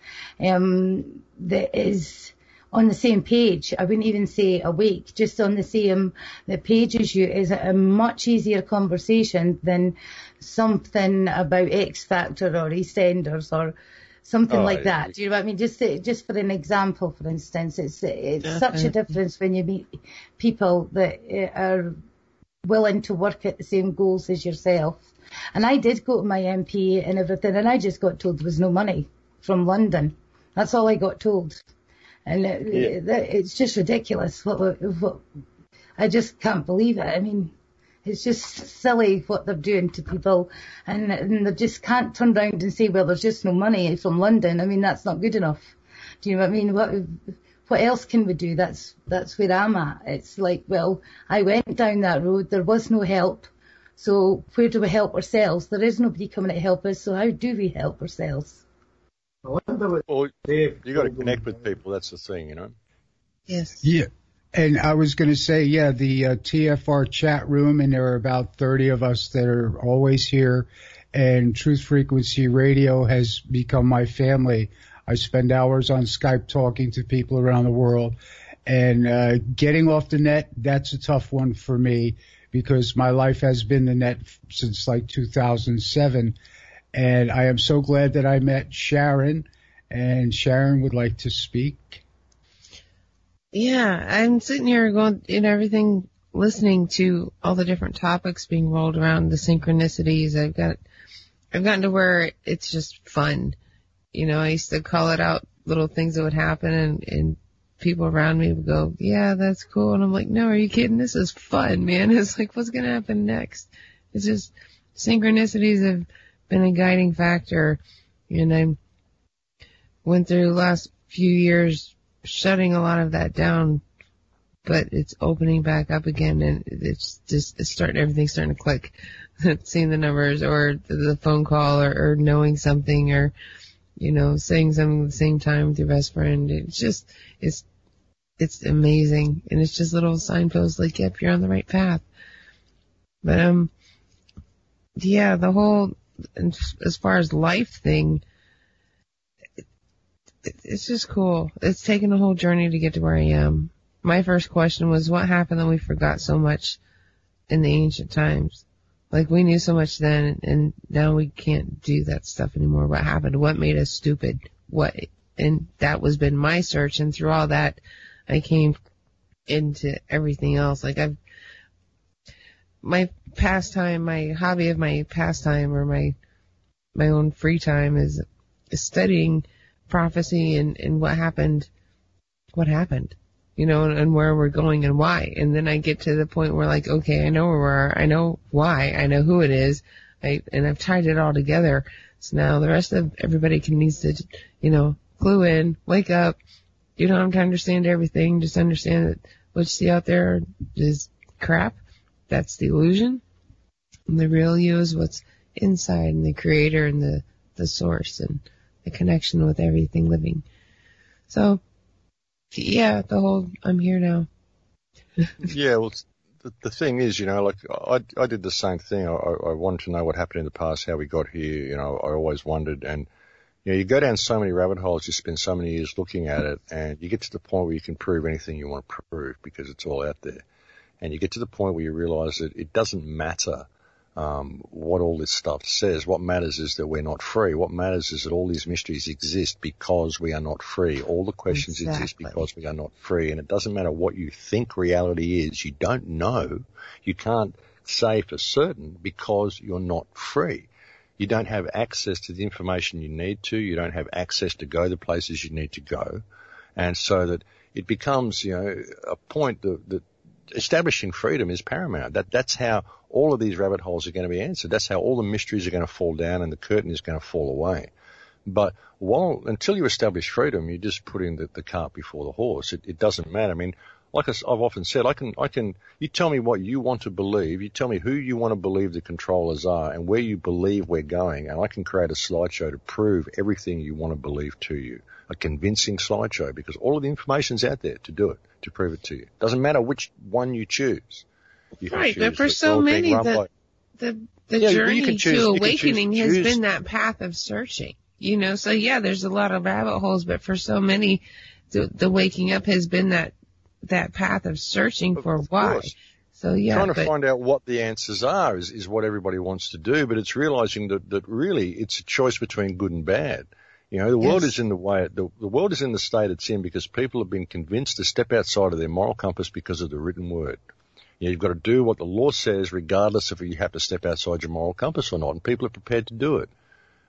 um, that is on the same page. I wouldn't even say awake, just on the same the page as you is a much easier conversation than something about X Factor or EastEnders or something oh, like that. Do you know what I mean? Just just for an example, for instance, it's it's yeah, such yeah. a difference when you meet people that are willing to work at the same goals as yourself. And I did go to my M P and everything, and I just got told there was no money from London. That's all I got told. And it, Yeah. it, it's just ridiculous. What, what, I just can't believe it. I mean, it's just silly what they're doing to people. And, and they just can't turn around and say, well, there's just no money from London. I mean, that's not good enough. Do you know what I mean? What, what else can we do? That's, that's where I'm at. It's like, well, I went down that road. There was no help. So where do we help ourselves? There is nobody coming to help us. So how do we help ourselves? I wonder what Well, Dave you got to told them. connect with people. That's the thing, you know. Yes. Yeah. And I was going to say, yeah, the uh, T F R chat room, and there are about thirty of us that are always here. And Truth Frequency Radio has become my family. I spend hours on Skype talking to people around the world. And uh, getting off the net, that's a tough one for me because my life has been the net since like two thousand seven. And I am so glad that I met Sharon, and Sharon would like to speak. Yeah, I'm sitting here going in everything, listening to all the different topics being rolled around, the synchronicities. I've got, I've gotten to where it's just fun. You know, I used to call it out little things that would happen, and, and people around me would go, yeah, that's cool. And I'm like, no, are you kidding? This is fun, man. It's like, what's going to happen next? It's just synchronicities have been a guiding factor. And I went through the last few years shutting a lot of that down, but it's opening back up again, and it's just, it's starting, everything's starting to click. Seeing the numbers, or the phone call, or, or knowing something, or, you know, saying something at the same time with your best friend. It's just, it's, it's amazing. And it's just little signposts like, yep, you're on the right path. But, um, yeah, the whole, as far as life thing, it, it, it's just cool. It's taken a whole journey to get to where I am. My first question was, what happened that we forgot so much in the ancient times? Like, we knew so much then, and now we can't do that stuff anymore. What happened? What made us stupid? What? And that was been my search, and through all that, I came into everything else. Like, I've, my pastime, my hobby of my pastime, or my, my own free time is, is studying prophecy and, and what happened, what happened. You know, and, and where we're going and why. And then I get to the point where, like, okay, I know where we are, I know why, I know who it is, I, and I've tied it all together. So now the rest of everybody can needs to, you know, clue in, wake up. You don't have to understand everything, just understand that what you see out there is crap. That's the illusion. And the real you is what's inside, and the creator, and the, the source, and the connection with everything living. So, yeah, the whole, I'm here now. Yeah, well, the, the thing is, you know, like, I, I did the same thing. I, I wanted to know what happened in the past, how we got here. You know, I always wondered. And, you know, you go down so many rabbit holes, you spend so many years looking at it, and you get to the point where you can prove anything you want to prove because it's all out there. And you get to the point where you realize that it doesn't matter um, what all this stuff says. What matters is that we're not free. What matters is that all these mysteries exist because we are not free. All the questions Exactly. exist because we are not free. And it doesn't matter what you think reality is. You don't know. You can't say for certain because you're not free. You don't have access to the information you need to. You don't have access to go the places you need to go. And so that it becomes, you know, a point that, that establishing freedom is paramount. That that's how all of these rabbit holes are going to be answered. That's how all the mysteries are going to fall down and the curtain is going to fall away. But while until you establish freedom, you're just putting the, the cart before the horse. It, it doesn't matter. I mean, like I've often said, I can I can you tell me what you want to believe. You tell me who you want to believe the controllers are and where you believe we're going, and I can create a slideshow to prove everything you want to believe to you. A convincing slideshow, because all of the information's out there to do it, to prove it to you. Doesn't matter which one you choose. You can Right, choose but for the so world being many, run the, by- the, the Yeah, you journey can choose- to you can awakening choose- has choose- been that path of searching. You know, so yeah, there's a lot of rabbit holes, but for so many, the, the waking up has been that, that path of searching Of for course. why. So yeah, Trying to but, find out what the answers are is, is what everybody wants to do, but it's realizing that, that really it's a choice between good and bad. You know, the world Yes. is in the way, the, the world is in the state it's in because people have been convinced to step outside of their moral compass because of the written word. You know, you've got to do what the law says regardless of if you have to step outside your moral compass or not, and people are prepared to do it.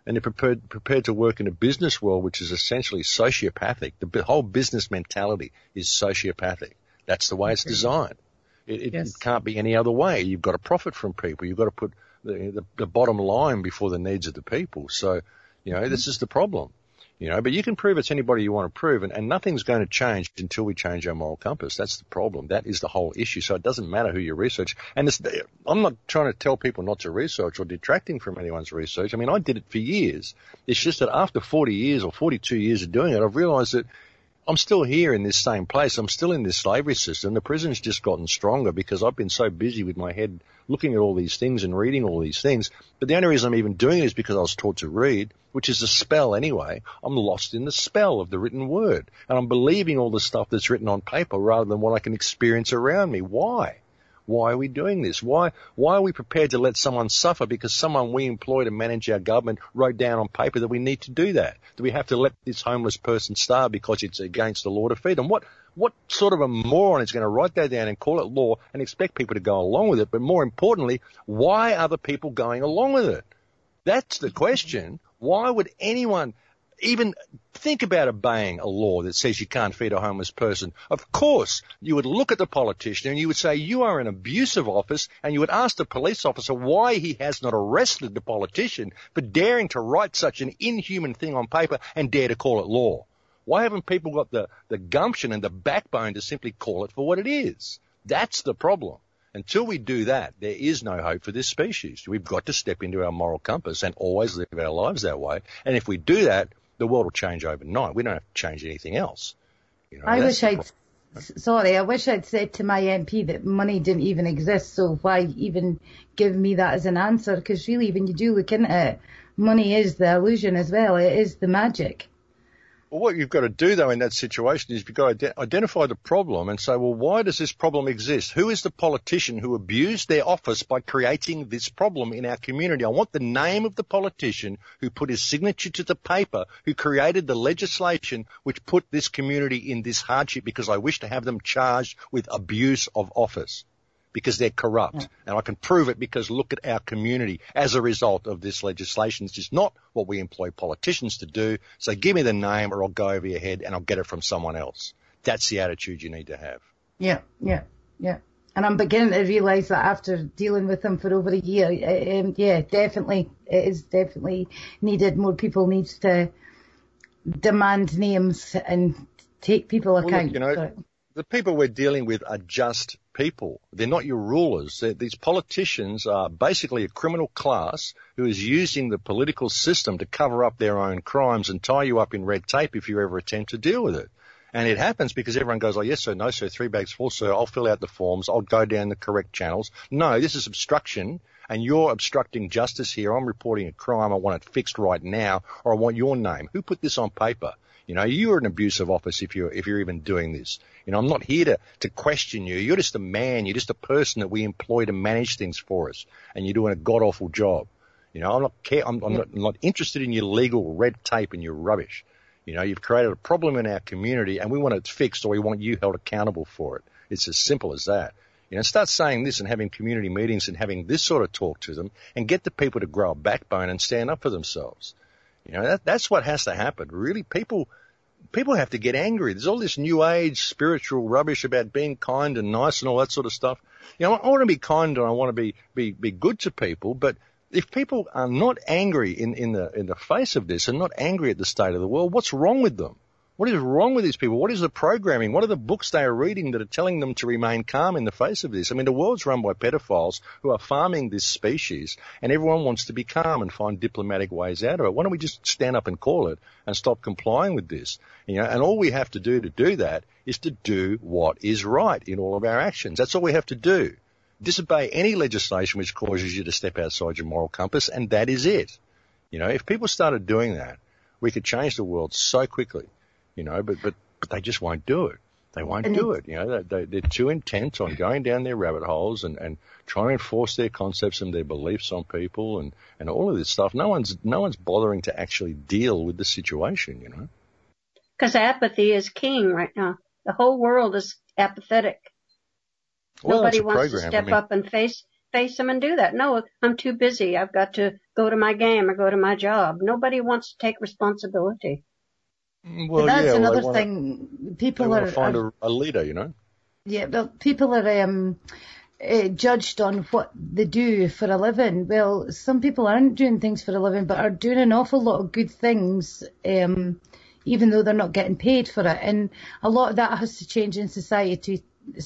and they're prepared, prepared to work in a business world which is essentially sociopathic. The whole business mentality is sociopathic. That's the way it's designed. It, it, yes. it can't be any other way. You've got to profit from people. You've got to put the, the, the bottom line before the needs of the people. So, you know, mm-hmm. this is the problem. You know, but you can prove it's anybody you want to prove, and, and nothing's going to change until we change our moral compass. That's the problem. That is the whole issue. So it doesn't matter who you research. And it's, I'm not trying to tell people not to research or detracting from anyone's research. I mean, I did it for years. It's just that after forty years or forty-two years of doing it, I've realized that I'm still here in this same place. I'm still in this slavery system. The prison's just gotten stronger because I've been so busy with my head looking at all these things and reading all these things. But the only reason I'm even doing it is because I was taught to read, which is a spell anyway. I'm lost in the spell of the written word. And I'm believing all the stuff that's written on paper rather than what I can experience around me. Why? Why are we doing this? Why, why are we prepared to let someone suffer because someone we employ to manage our government wrote down on paper that we need to do that? Do we have to let this homeless person starve because it's against the law to feed them? What, what sort of a moron is going to write that down and call it law and expect people to go along with it? But more importantly, why are the people going along with it? That's the question. Why would anyone even think about obeying a law that says you can't feed a homeless person? Of course, you would look at the politician and you would say you are in abusive office, and you would ask the police officer why he has not arrested the politician for daring to write such an inhuman thing on paper and dare to call it law. Why haven't people got the, the gumption and the backbone to simply call it for what it is? That's the problem. Until we do that, there is no hope for this species. We've got to step into our moral compass and always live our lives that way. And if we do that, the world will change overnight. We don't have to change anything else. You know, I wish I'd, sorry, I wish I'd said to my M P that money didn't even exist, so why even give me that as an answer? Because really, when you do look into it, money is the illusion as well. It is the magic. Well, what you've got to do, though, in that situation is you've got to identify the problem and say, well, why does this problem exist? Who is the politician who abused their office by creating this problem in our community? I want the name of the politician who put his signature to the paper, who created the legislation which put this community in this hardship, because I wish to have them charged with abuse of office, because they're corrupt. Yeah. And I can prove it because look at our community as a result of this legislation. It's just not what we employ politicians to do. So give me the name or I'll go over your head and I'll get it from someone else. That's the attitude you need to have. Yeah, yeah, yeah. And I'm beginning to realise that after dealing with them for over a year, um, yeah, definitely, it is definitely needed. More people need to demand names and take people well, account. Look, you know, the people we're dealing with are just people. They're not your rulers. They're, these politicians are basically a criminal class who is using the political system to cover up their own crimes and tie you up in red tape if you ever attempt to deal with it. And it happens because everyone goes, oh, yes, sir, no, sir, three bags full, sir, I'll fill out the forms, I'll go down the correct channels. No, this is obstruction, and you're obstructing justice here. I'm reporting a crime. I want it fixed right now, or I want your name. Who put this on paper? You know, you're an abusive office if you're, if you're even doing this. You know, I'm not here to, to question you. You're just a man. You're just a person that we employ to manage things for us. And you're doing a god-awful job. You know, I'm not care, I'm, I'm not, I'm not interested in your legal red tape and your rubbish. You know, you've created a problem in our community and we want it fixed, or we want you held accountable for it. It's as simple as that. You know, start saying this and having community meetings and having this sort of talk to them and get the people to grow a backbone and stand up for themselves. You know, that, that's what has to happen. Really, people, people have to get angry. There's all this new age spiritual rubbish about being kind and nice and all that sort of stuff. You know, I want to be kind and I want to be, be, be good to people, but if people are not angry in, in the, in the face of this and not angry at the state of the world, what's wrong with them? What is wrong with these people? What is the programming? What are the books they are reading that are telling them to remain calm in the face of this? I mean, the world's run by pedophiles who are farming this species, and everyone wants to be calm and find diplomatic ways out of it. Why don't we just stand up and call it and stop complying with this? You know, and all we have to do to do that is to do what is right in all of our actions. That's all we have to do. Disobey any legislation which causes you to step outside your moral compass, and that is it. You know, if people started doing that, we could change the world so quickly. You know, but, but, but they just won't do it. They won't and do it. You know, they, they, they're too intent on going down their rabbit holes and, and trying to enforce their concepts and their beliefs on people and, and all of this stuff. No one's, no one's bothering to actually deal with the situation, you know. Because apathy is king right now. The whole world is apathetic. Well, Nobody wants to step I mean, up and face, face them and do that. No, I'm too busy. I've got to go to my game or go to my job. Nobody wants to take responsibility. Well, but that's yeah, well, another wanna, thing. People they are find are, a, a leader, you know. Yeah, well, people are um, uh, judged on what they do for a living. Well, some people aren't doing things for a living, but are doing an awful lot of good things, um, even though they're not getting paid for it. And a lot of that has to change in society.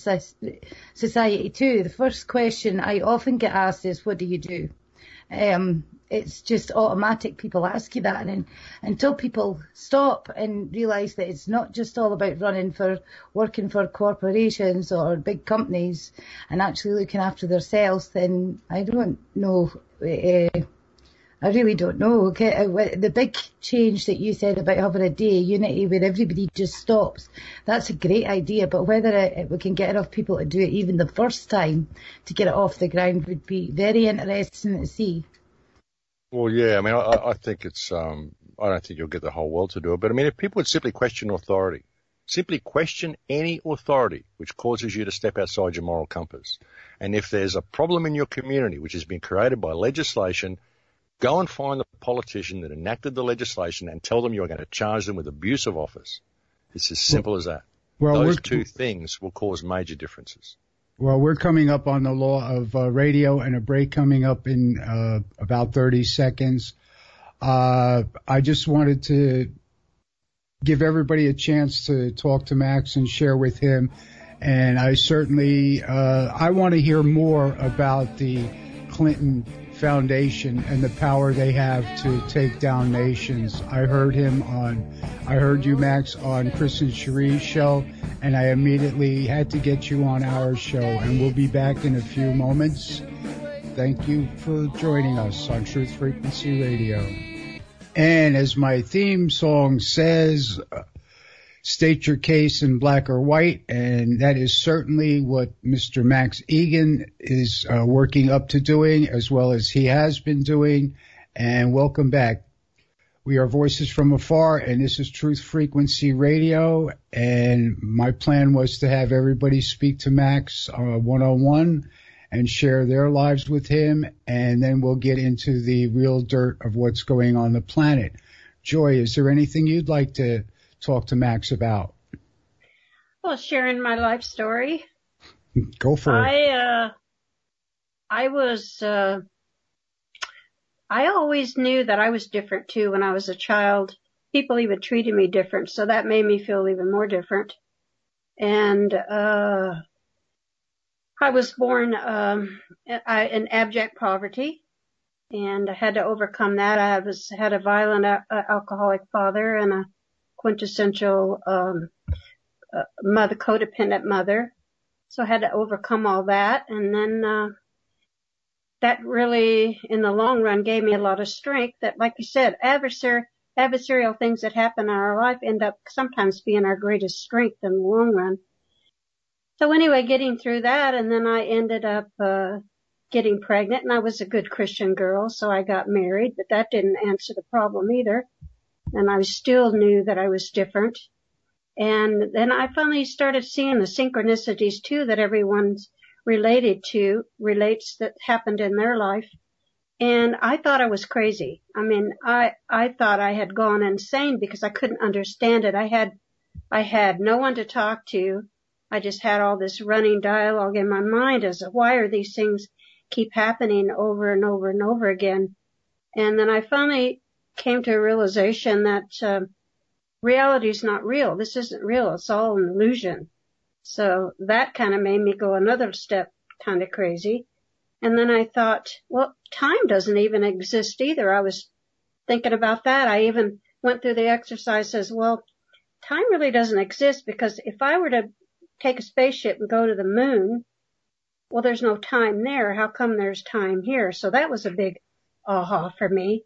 Society too. The first question I often get asked is, "What do you do?" Um, it's just automatic. People ask you that, and until people stop and realise that it's not just all about running for, working for corporations or big companies, and actually looking after themselves, then I don't know. Uh, I really don't know. Okay, the big change that you said about having a day unity where everybody just stops, that's a great idea. But whether it, we can get enough people to do it even the first time to get it off the ground would be very interesting to see. Well, yeah, I mean, I, I think it's, um, I don't think you'll get the whole world to do it. But I mean, if people would simply question authority, simply question any authority which causes you to step outside your moral compass. And if there's a problem in your community which has been created by legislation, go and find the politician that enacted the legislation and tell them you're going to charge them with abuse of office. It's as simple as that. Well, Those two things will cause major differences. Well, we're coming up on the law of uh, radio and a break coming up in uh, about thirty seconds. Uh, I just wanted to give everybody a chance to talk to Max and share with him. And I certainly, uh, I want to hear more about the Clinton Foundation and the power they have to take down nations. I heard him on, I heard you, Max, on Chris and Cherie's show, and I immediately had to get you on our show, and we'll be back in a few moments. Thank you for joining us on Truth Frequency Radio. And as my theme song says, uh, state your case in black or white, and that is certainly what Mister Max Igan is uh, working up to doing, as well as he has been doing. And welcome back. We are Voices from Afar, and this is Truth Frequency Radio, and my plan was to have everybody speak to Max uh, one-on-one and share their lives with him, and then we'll get into the real dirt of what's going on the planet. Joy, is there anything you'd like to talk to Max about? Well, sharing my life story. Go for I, it. Uh, I was, uh, I always knew that I was different too when I was a child. People even treated me different, so that made me feel even more different. And, uh, I was born, um, I, in abject poverty, and I had to overcome that. I was, had a violent uh, alcoholic father and a quintessential um uh, mother, codependent mother. So I had to overcome all that. And then uh that really, in the long run, gave me a lot of strength that, like you said, adversar- adversarial things that happen in our life end up sometimes being our greatest strength in the long run. So anyway, getting through that, and then I ended up uh getting pregnant, and I was a good Christian girl, so I got married, but that didn't answer the problem either. And I still knew that I was different. And then I finally started seeing the synchronicities too that everyone's related to, relates that happened in their life. And I thought I was crazy. I mean, I, I thought I had gone insane because I couldn't understand it. I had, I had no one to talk to. I just had all this running dialogue in my mind as to why are these things keep happening over and over and over again. And then I finally came to a realization that uh, reality is not real. This isn't real. It's all an illusion. So that kind of made me go another step kind of crazy. And then I thought, well, time doesn't even exist either. I was thinking about that. I even went through the exercise as well. Time really doesn't exist because if I were to take a spaceship and go to the moon, well, there's no time there. How come there's time here? So that was a big aha for me.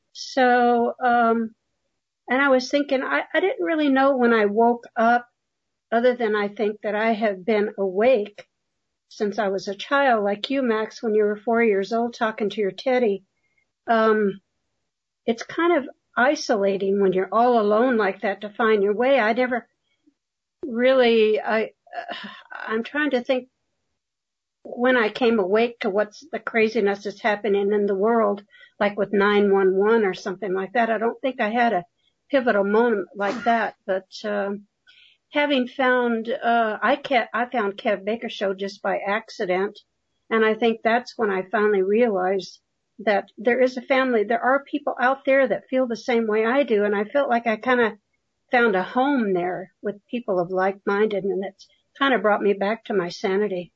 So, um, and I was thinking, I, I didn't really know when I woke up, other than I think that I have been awake since I was a child, like you, Max, when you were four years old talking to your teddy. Um, it's kind of isolating when you're all alone like that to find your way. I never really, I, uh, I'm trying to think when I came awake to what's the craziness that's happening in the world, like with nine one one or something like that. I don't think I had a pivotal moment like that, but uh, having found, uh, I, kept, I found Kev Baker Show just by accident, and I think that's when I finally realized that there is a family, there are people out there that feel the same way I do, and I felt like I kind of found a home there with people of like-minded, and it's kind of brought me back to my sanity.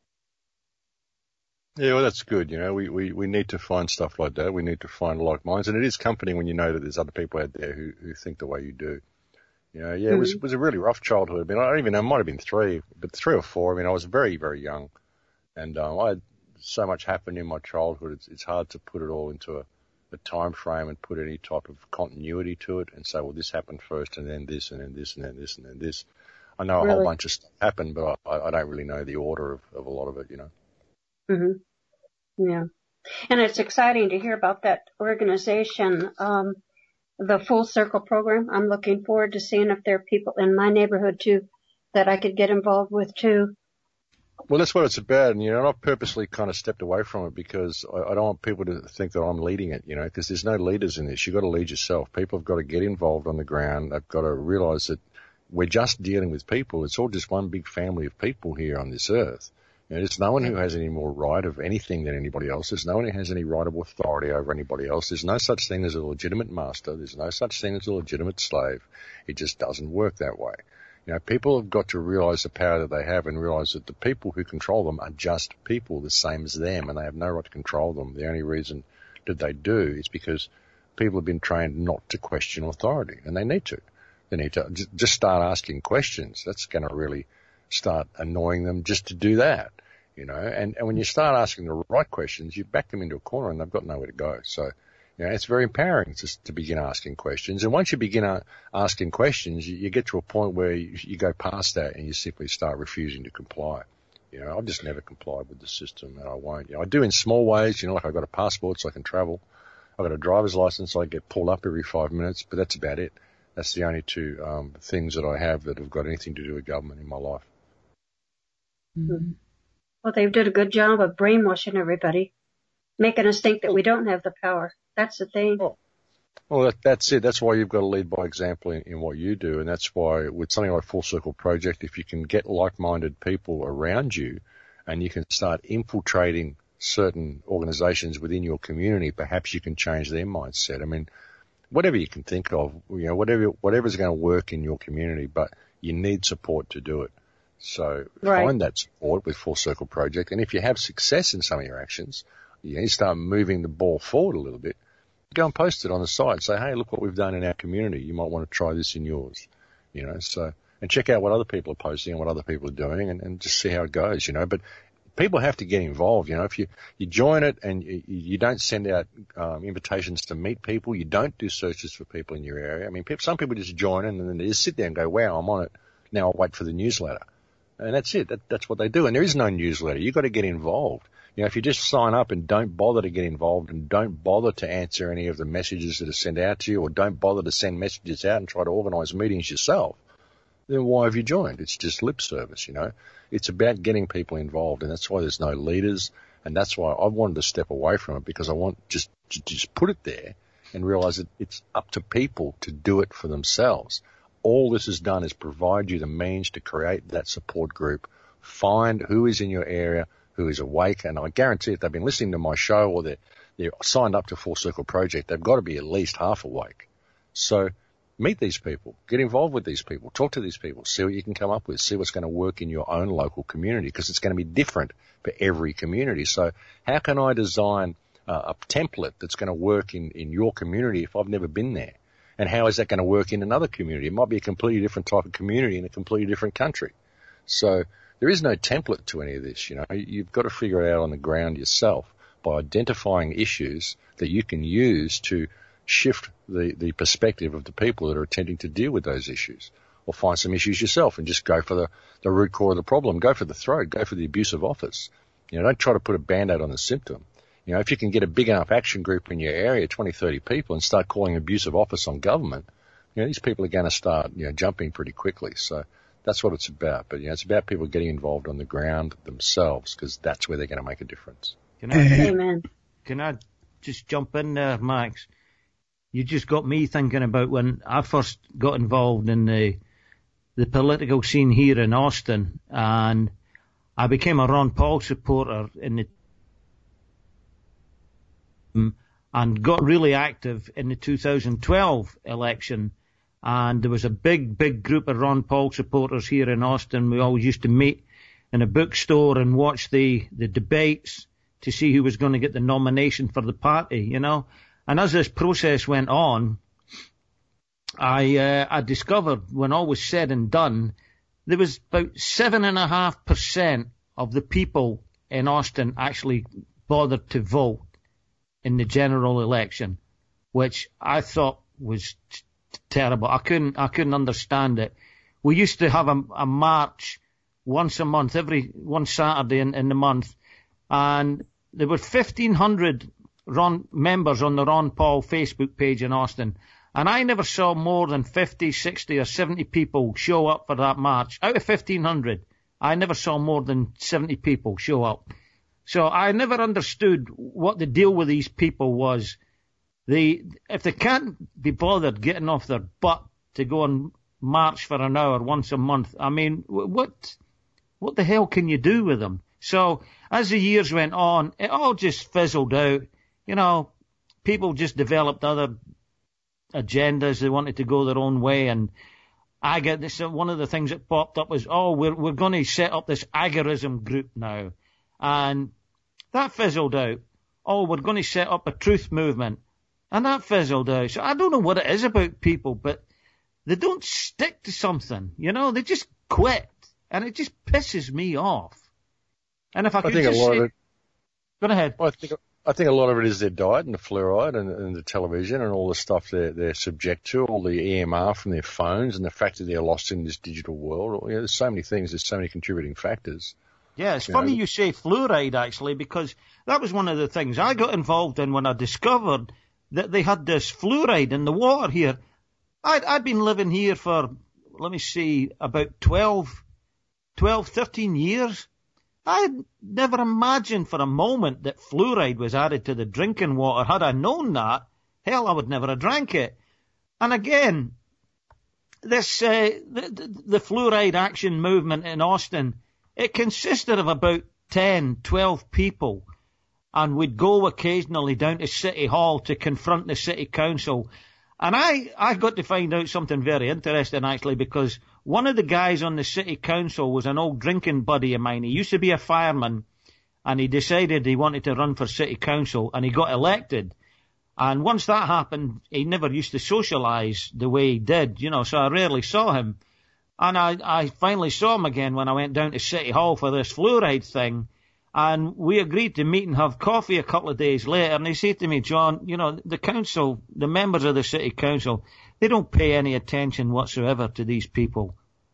Yeah, well, that's good. You know, we, we, we need to find stuff like that. We need to find like minds. And it is comforting when you know that there's other people out there who, who think the way you do. You know, yeah, mm-hmm. it was, it was a really rough childhood. I mean, I don't even know, it might have been three, but three or four. I mean, I was very, very young. And, um, I had so much happened in my childhood. It's, it's hard to put it all into a, a time frame and put any type of continuity to it and say, well, this happened first and then this and then this and then this and then this. I know a really? whole bunch of stuff happened, but I, I don't really know the order of, of a lot of it, you know. Mhm. Yeah. And it's exciting to hear about that organization, um, the Full Circle program. I'm looking forward to seeing if there are people in my neighborhood too that I could get involved with too. Well, that's what it's about. And, you know, I've purposely kind of stepped away from it because I, I don't want people to think that I'm leading it, you know, because there's no leaders in this. You've got to lead yourself. People have got to get involved on the ground. They've got to realize that we're just dealing with people. It's all just one big family of people here on this earth. You know, there's no one who has any more right of anything than anybody else. There's no one who has any right of authority over anybody else. There's no such thing as a legitimate master. There's no such thing as a legitimate slave. It just doesn't work that way. You know, people have got to realize the power that they have and realize that the people who control them are just people the same as them, and they have no right to control them. The only reason that they do is because people have been trained not to question authority, and they need to. They need to just start asking questions. That's going to really start annoying them just to do that, you know. And, and when you start asking the right questions, you back them into a corner and they've got nowhere to go. So, you know, it's very empowering just to begin asking questions. And once you begin uh, asking questions, you, you get to a point where you, you go past that and you simply start refusing to comply. You know, I've just never complied with the system, and I won't. You know, I do in small ways, you know, like I've got a passport so I can travel. I've got a driver's license so I get pulled up every five minutes, but that's about it. That's the only two um, things that I have that have got anything to do with government in my life. Mm-hmm. Well, they did a good job of brainwashing everybody, making us think that we don't have the power. That's the thing. Well, well that, that's it. That's why you've got to lead by example in, in what you do. And that's why with something like Full Circle Project, if you can get like-minded people around you and you can start infiltrating certain organizations within your community, perhaps you can change their mindset. I mean, whatever you can think of, you know, whatever, whatever's going to work in your community, but you need support to do it. So right. Find that support with Full Circle Project. And if you have success in some of your actions, you, know, you start moving the ball forward a little bit, go and post it on the site. Say, hey, look what we've done in our community. You might want to try this in yours, you know, so, and check out what other people are posting and what other people are doing and, and just see how it goes, you know, but people have to get involved, you know, if you, you join it and you, you don't send out, um, invitations to meet people, you don't do searches for people in your area. I mean, people, some people just join in and then they just sit there and go, wow, I'm on it. Now I'll wait for the newsletter. And that's it. That, that's what they do. And there is no newsletter. You've got to get involved. You know, if you just sign up and don't bother to get involved and don't bother to answer any of the messages that are sent out to you or don't bother to send messages out and try to organize meetings yourself, then why have you joined? It's just lip service, you know. It's about getting people involved, and that's why there's no leaders, and that's why I wanted to step away from it, because I want just to just put it there and realize that it's up to people to do it for themselves. All this has done is provide you the means to create that support group, find who is in your area, who is awake, and I guarantee if they've been listening to my show or they're, they're signed up to Full Circle Project, they've got to be at least half awake. So meet these people, get involved with these people, talk to these people, see what you can come up with, see what's going to work in your own local community, because it's going to be different for every community. So how can I design uh, a template that's going to work in, in your community if I've never been there? And how is that going to work in another community? It might be a completely different type of community in a completely different country. So there is no template to any of this, you know. You've got to figure it out on the ground yourself by identifying issues that you can use to shift the, the perspective of the people that are attempting to deal with those issues, or find some issues yourself and just go for the, the root core of the problem. Go for the throat. Go for the abuse of office. You know, don't try to put a Band-Aid on the symptom. You know, if you can get a big enough action group in your area, twenty, thirty people, and start calling abuse of office on government, you know, these people are going to start, you know, jumping pretty quickly. So That's what it's about. But, you know, it's about people getting involved on the ground themselves, because that's where they're going to make a difference. Can I, Amen. Can I just jump in there, Max? You just got me thinking about when I first got involved in the the political scene here in Austin, and I became a Ron Paul supporter in the and got really active in the two thousand twelve election. And there was a big, big group of Ron Paul supporters here in Austin. We always used to meet in a bookstore and watch the, the debates to see who was going to get the nomination for the party, you know. And as this process went on, I uh, I discovered, when all was said and done, there was about seven and a half percent of the people in Austin actually bothered to vote in the general election, which I thought was t- terrible. I couldn't I couldn't understand it. We used to have a, a march once a month, every one Saturday in, in the month, and there were fifteen hundred Ron members on the Ron Paul Facebook page in Austin, and I never saw more than fifty, sixty or seventy people show up for that march. Out of fifteen hundred, I never saw more than seventy people show up. So I never understood what the deal with these people was. They, if they can't be bothered getting off their butt to go and march for an hour once a month, I mean, what, what the hell can you do with them? So as the years went on, it all just fizzled out. You know, people just developed other agendas. They wanted to go their own way. And I get this, one of the things that popped up was, oh, we're, we're going to set up this agorism group now. And that fizzled out. Oh, we're going to set up a truth movement. And that fizzled out. So I don't know what it is about people, but they don't stick to something. You know, they just quit. And it just pisses me off. And if I could I think just a lot say, of it, go ahead. I think I think a lot of it is their diet and the fluoride and, and the television and all the stuff they're, they're subject to, all the E M R from their phones and the fact that they're lost in this digital world. You know, there's so many things, there's so many contributing factors. Yeah, it's you funny know. you say fluoride, actually, because that was one of the things I got involved in when I discovered that they had this fluoride in the water here. I'd, I'd been living here for, let me see, about twelve, twelve, thirteen years. I had never imagined for a moment that fluoride was added to the drinking water. Had I known that, hell, I would never have drank it. And again, this uh, the, the, the fluoride action movement in Austin, it consisted of about ten, twelve people, and we'd go occasionally down to City Hall to confront the City Council. And I, I got to find out something very interesting, actually, because one of the guys on the City Council was an old drinking buddy of mine. He used to be a fireman, and he decided he wanted to run for City Council, and he got elected. And once that happened, he never used to socialise the way he did, you know, so I rarely saw him. And I, I finally saw him again when I went down to City Hall for this fluoride thing. And we agreed to meet and have coffee a couple of days later. And he said to me, John, you know, the council, the members of the City Council, they don't pay any attention whatsoever to these people.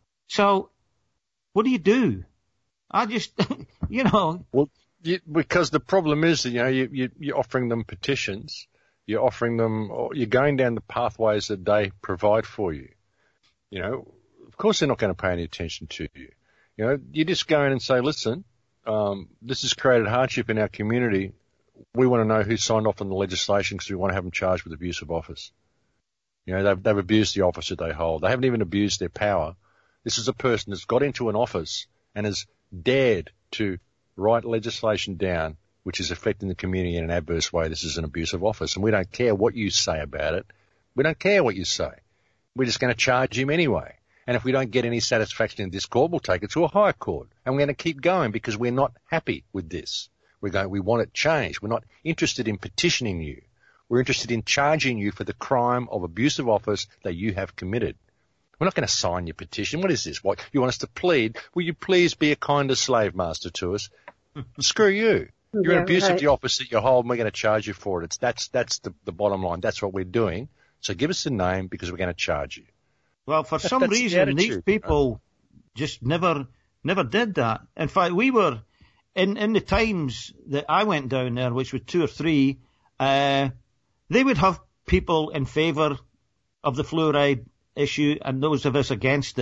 So what do you do? I just, you know. Well, you, because the problem is that, you know, you, you, you're offering them petitions. You're offering them, or you're going down the pathways that they provide for you. You know, of course they're not going to pay any attention to you. You know, you just go in and say, listen, Um, this has created hardship in our community. We want to know who signed off on the legislation because we want to have them charged with abuse of office. You know, they've, they've abused the office that they hold. They haven't even abused their power. This is a person that's got into an office and has dared to write legislation down which is affecting the community in an adverse way. This is an abuse of office, and we don't care what you say about it. We don't care what you say. We're just going to charge him anyway. And if we don't get any satisfaction in this court, we'll take it to a higher court. And we're going to keep going because we're not happy with this. We're going, we want it changed. We're not interested in petitioning you. We're interested in charging you for the crime of abuse of office that you have committed. We're not going to sign your petition. What is this? What, you want us to plead? Will you please be a kinder slave master to us? Screw you. You're Yeah, an abuse right. of the office that you hold, and we're going to charge you for it. It's, that's that's the, the bottom line. That's what we're doing. So give us the name because we're going to charge you. Well, for That- some that's the reason, these attitude, people just never, never did that. In fact, we were, in, in the times that I went down there, which was two or three, uh, they would have people in favour of the fluoride issue and those of us against it.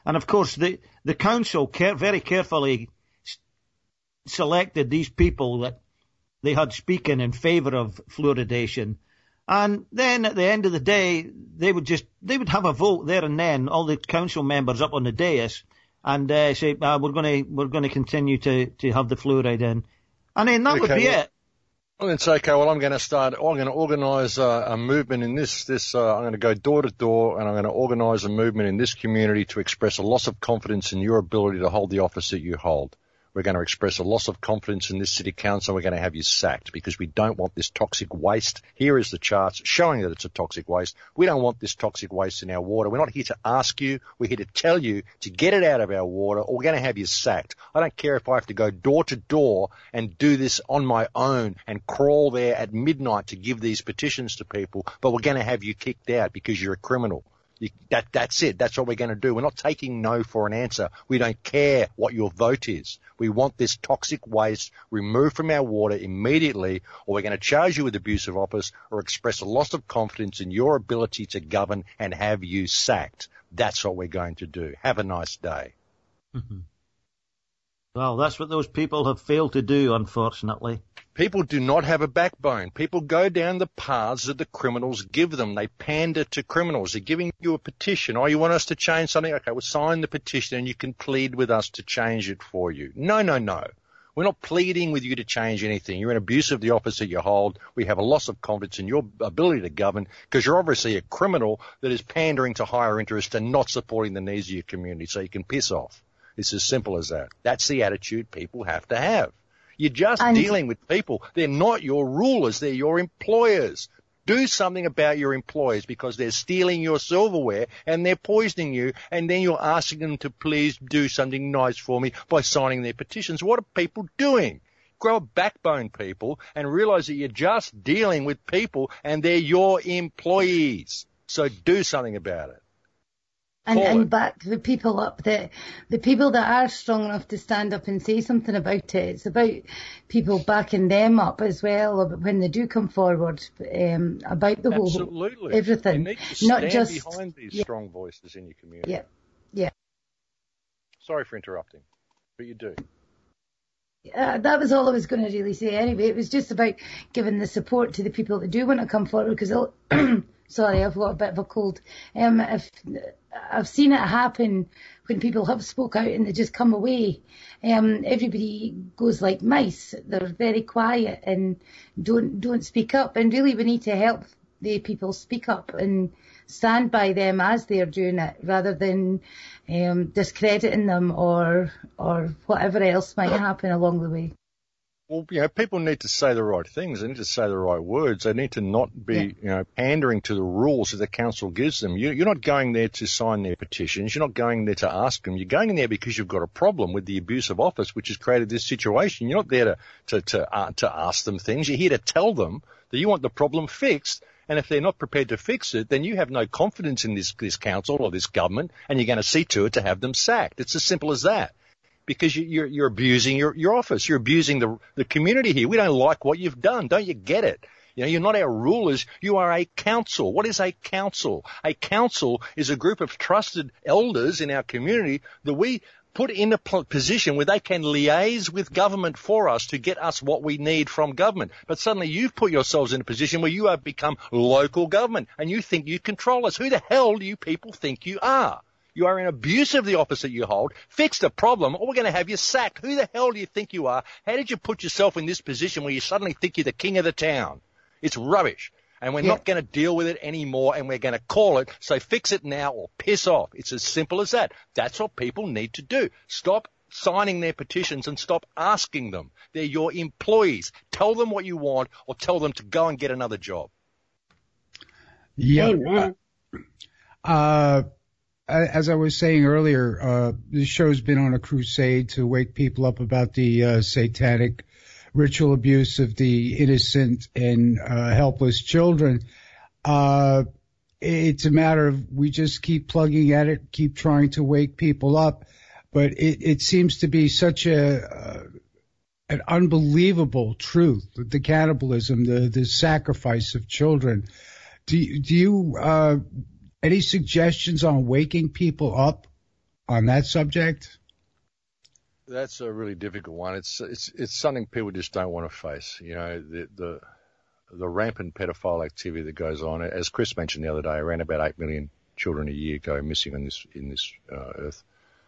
And of course, the, the council care, very carefully s- selected these people that they had speaking in favour of fluoridation. And then at the end of the day, they would just, they would have a vote there and then, all the council members up on the dais, and uh, say, ah, we're going to, we're going to continue to, to have the fluoride in. And then that okay, would be well, it. Well, it's okay. Well, I'm going to start, I'm going to organise uh, a movement in this, this, uh, I'm going to go door to door, and I'm going to organise a movement in this community to express a loss of confidence in your ability to hold the office that you hold. We're going to express a loss of confidence in this city council. We're going to have you sacked because we don't want this toxic waste. Here is the charts showing that it's a toxic waste. We don't want this toxic waste in our water. We're not here to ask you. We're here to tell you to get it out of our water, or we're going to have you sacked. I don't care if I have to go door to door and do this on my own and crawl there at midnight to give these petitions to people, but we're going to have you kicked out because you're a criminal. You, that, that's it. That's what we're going to do. We're not taking no for an answer. We don't care what your vote is. We want this toxic waste removed from our water immediately, or we're going to charge you with abuse of office or express a loss of confidence in your ability to govern and have you sacked. That's what we're going to do. Have a nice day. Mm-hmm. Well, that's what those people have failed to do, unfortunately. People do not have a backbone. People go down the paths that the criminals give them. They pander to criminals. They're giving you a petition. Oh, you want us to change something? Okay, well, sign the petition and you can plead with us to change it for you. No, no, no. We're not pleading with you to change anything. You're an abuse of the office that you hold. We have a loss of confidence in your ability to govern because you're obviously a criminal that is pandering to higher interest and not supporting the needs of your community, so you can piss off. It's as simple as that. That's the attitude people have to have. You're just and dealing with people. They're not your rulers. They're your employers. Do something about your employers because they're stealing your silverware and they're poisoning you, and then you're asking them to please do something nice for me by signing their petitions. What are people doing? Grow a backbone, people, and realize that you're just dealing with people and they're your employees. So do something about it. And, and back the people up, the, the people that are strong enough to stand up and say something about it. It's about people backing them up as well when they do come forward, um, about the Absolutely. whole, everything. You need to stand Not just behind these yeah. strong voices in your community. Yeah, yeah. Sorry for interrupting, but you do. Uh, that was all I was going to really say anyway. It was just about giving the support to the people that do want to come forward because sorry, I've got a bit of a cold. Um, if, I've seen it happen when people have spoke out and they just come away. Um, everybody goes like mice. They're very quiet and don't don't speak up. And really, we need to help the people speak up and stand by them as they're doing it, rather than um, discrediting them or or whatever else might happen along the way. Well, you know, people need to say the right things. They need to say the right words. They need to not be, yeah. you know, pandering to the rules that the council gives them. You, you're not going there to sign their petitions. You're not going there to ask them. You're going in there because you've got a problem with the abuse of office, which has created this situation. You're not there to to to, uh, to ask them things. You're here to tell them that you want the problem fixed. And if they're not prepared to fix it, then you have no confidence in this this council or this government, and you're going to see to it to have them sacked. It's as simple as that. Because you, you're, you're abusing your, your office. You're abusing the, the community here. We don't like what you've done. Don't you get it? You know, you're not our rulers. You are a council. What is a council? A council is a group of trusted elders in our community that we put in a position where they can liaise with government for us to get us what we need from government. But suddenly you've put yourselves in a position where you have become local government and you think you control us. Who the hell do you people think you are? You are in abuse of the office that you hold. Fix the problem or we're going to have you sacked. Who the hell do you think you are? How did you put yourself in this position where you suddenly think you're the king of the town? It's rubbish. And we're yeah. not going to deal with it anymore and we're going to call it. So fix it now or piss off. It's as simple as that. That's what people need to do. Stop signing their petitions and stop asking them. They're your employees. Tell them what you want or tell them to go and get another job. Yeah. Amen. Uh, As I was saying earlier, uh, the show's been on a crusade to wake people up about the uh, satanic ritual abuse of the innocent and uh, helpless children. Uh, it's a matter of we just keep plugging at it, keep trying to wake people up. But it, it seems to be such a uh, an unbelievable truth, the cannibalism, the, the sacrifice of children. Do, do you... Uh, Any suggestions on waking people up on that subject? That's a really difficult one. It's it's it's something people just don't want to face. You know, the the the rampant pedophile activity that goes on. As Chris mentioned the other day, around about eight million children a year go missing in this in this uh, earth.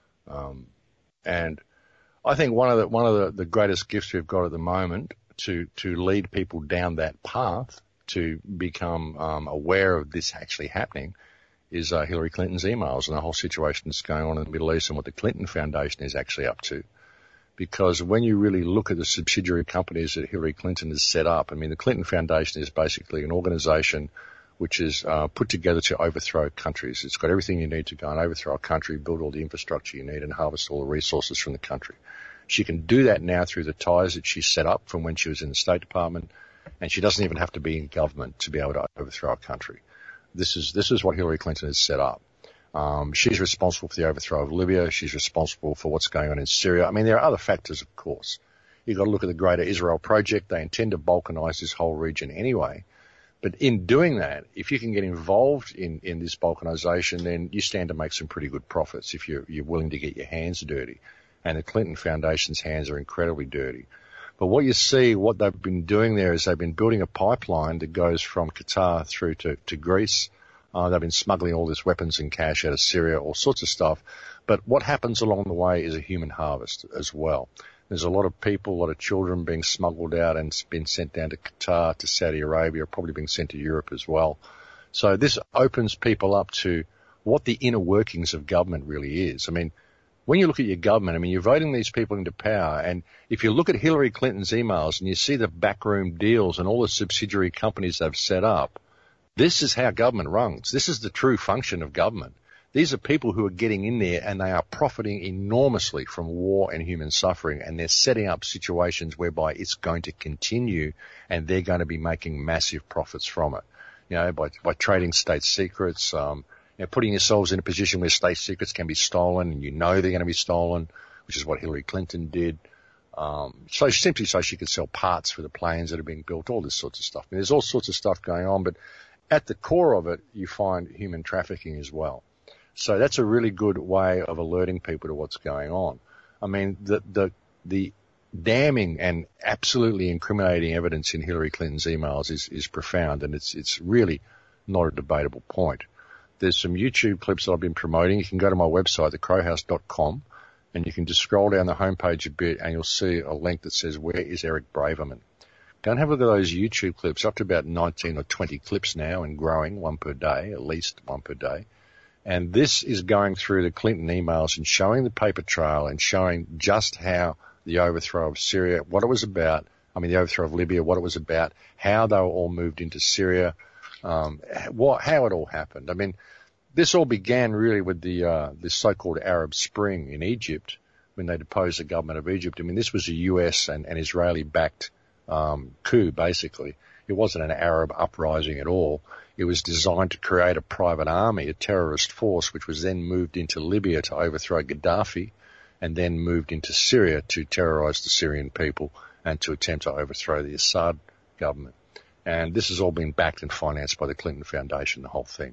Um, and I think one of the one of the, the greatest gifts we've got at the moment to to lead people down that path to become um, aware of this actually happening is uh, Hillary Clinton's emails and the whole situation that's going on in the Middle East and what the Clinton Foundation is actually up to. Because when you really look at the subsidiary companies that Hillary Clinton has set up, I mean, the Clinton Foundation is basically an organization which is uh, put together to overthrow countries. It's got everything you need to go and overthrow a country, build all the infrastructure you need, and harvest all the resources from the country. She can do that now through the ties that she set up from when she was in the State Department, and she doesn't even have to be in government to be able to overthrow a country. This is this is what Hillary Clinton has set up. Um, she's responsible for the overthrow of Libya. She's responsible for what's going on in Syria. I mean, there are other factors, of course. You've got to look at the Greater Israel Project. They intend to balkanize this whole region anyway. But in doing that, if you can get involved in, in this balkanization, then you stand to make some pretty good profits if you're, you're willing to get your hands dirty. And the Clinton Foundation's hands are incredibly dirty. But what you see, what they've been doing there is they've been building a pipeline that goes from Qatar through to, to Greece. Uh, they've been smuggling all this weapons and cash out of Syria, all sorts of stuff. But what happens along the way is a human harvest as well. There's a lot of people, a lot of children being smuggled out and been sent down to Qatar, to Saudi Arabia, probably being sent to Europe as well. So this opens people up to what the inner workings of government really is. I mean, when you look at your government, I mean, you're voting these people into power, and if you look at Hillary Clinton's emails and you see the backroom deals and all the subsidiary companies they've set up, this is how government runs. This is the true function of government. These are people who are getting in there and they are profiting enormously from war and human suffering, and they're setting up situations whereby it's going to continue and they're going to be making massive profits from it. You know, by, by trading state secrets, um, you know, putting yourselves in a position where state secrets can be stolen and you know they're going to be stolen, which is what Hillary Clinton did. Um, so simply so she could sell parts for the planes that are being built, all this sorts of stuff. I mean, there's all sorts of stuff going on, but at the core of it, you find human trafficking as well. So that's a really good way of alerting people to what's going on. I mean, the, the, the damning and absolutely incriminating evidence in Hillary Clinton's emails is, is profound, and it's, it's really not a debatable point. There's some YouTube clips that I've been promoting. You can go to my website, the crow house dot com, and you can just scroll down the homepage a bit and you'll see a link that says, "Where is Eric Braverman?" Go and have a look at those YouTube clips, up to about nineteen or twenty clips now and growing, one per day, at least one per day. And this is going through the Clinton emails and showing the paper trail and showing just how the overthrow of Syria, what it was about, I mean the overthrow of Libya, what it was about, how they were all moved into Syria, um, what, how it all happened. I mean, this all began really with the uh, this so-called Arab Spring in Egypt when they deposed the government of Egypt. I mean, this was a U S and, and Israeli-backed um, coup, basically. It wasn't an Arab uprising at all. It was designed to create a private army, a terrorist force, which was then moved into Libya to overthrow Gaddafi and then moved into Syria to terrorize the Syrian people and to attempt to overthrow the Assad government. And this has all been backed and financed by the Clinton Foundation, the whole thing.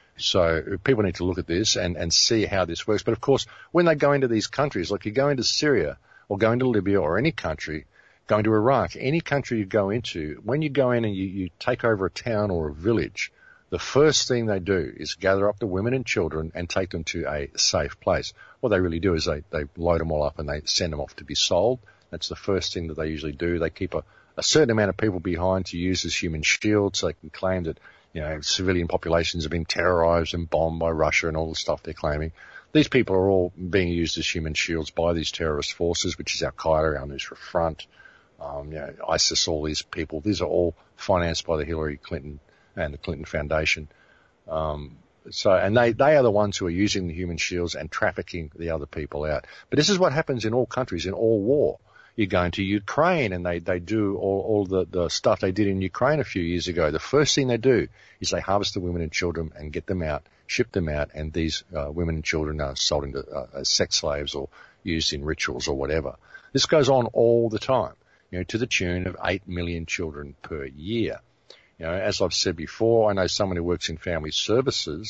So people need to look at this and, and see how this works. But, of course, when they go into these countries, like you go into Syria or go into Libya or any country, going to Iraq, any country you go into, when you go in and you, you take over a town or a village, the first thing they do is gather up the women and children and take them to a safe place. What they really do is they, they load them all up and they send them off to be sold. That's the first thing that they usually do. They keep a, a certain amount of people behind to use as human shields so they can claim that, you know, civilian populations have been terrorized and bombed by Russia and all the stuff they're claiming. These people are all being used as human shields by these terrorist forces, which is Al-Qaeda, Al-Nusra Front, Um, you know, ISIS, all these people. These are all financed by the Hillary Clinton and the Clinton Foundation. Um, so, and they, they are the ones who are using the human shields and trafficking the other people out. But this is what happens in all countries, in all war. You go into Ukraine and they, they do all, all the, the stuff they did in Ukraine a few years ago. The first thing they do is they harvest the women and children and get them out, ship them out, and these uh, women and children are sold into uh, as sex slaves or used in rituals or whatever. This goes on all the time. You know, to the tune of eight million children per year. You know, as I've said before, I know someone who works in family services,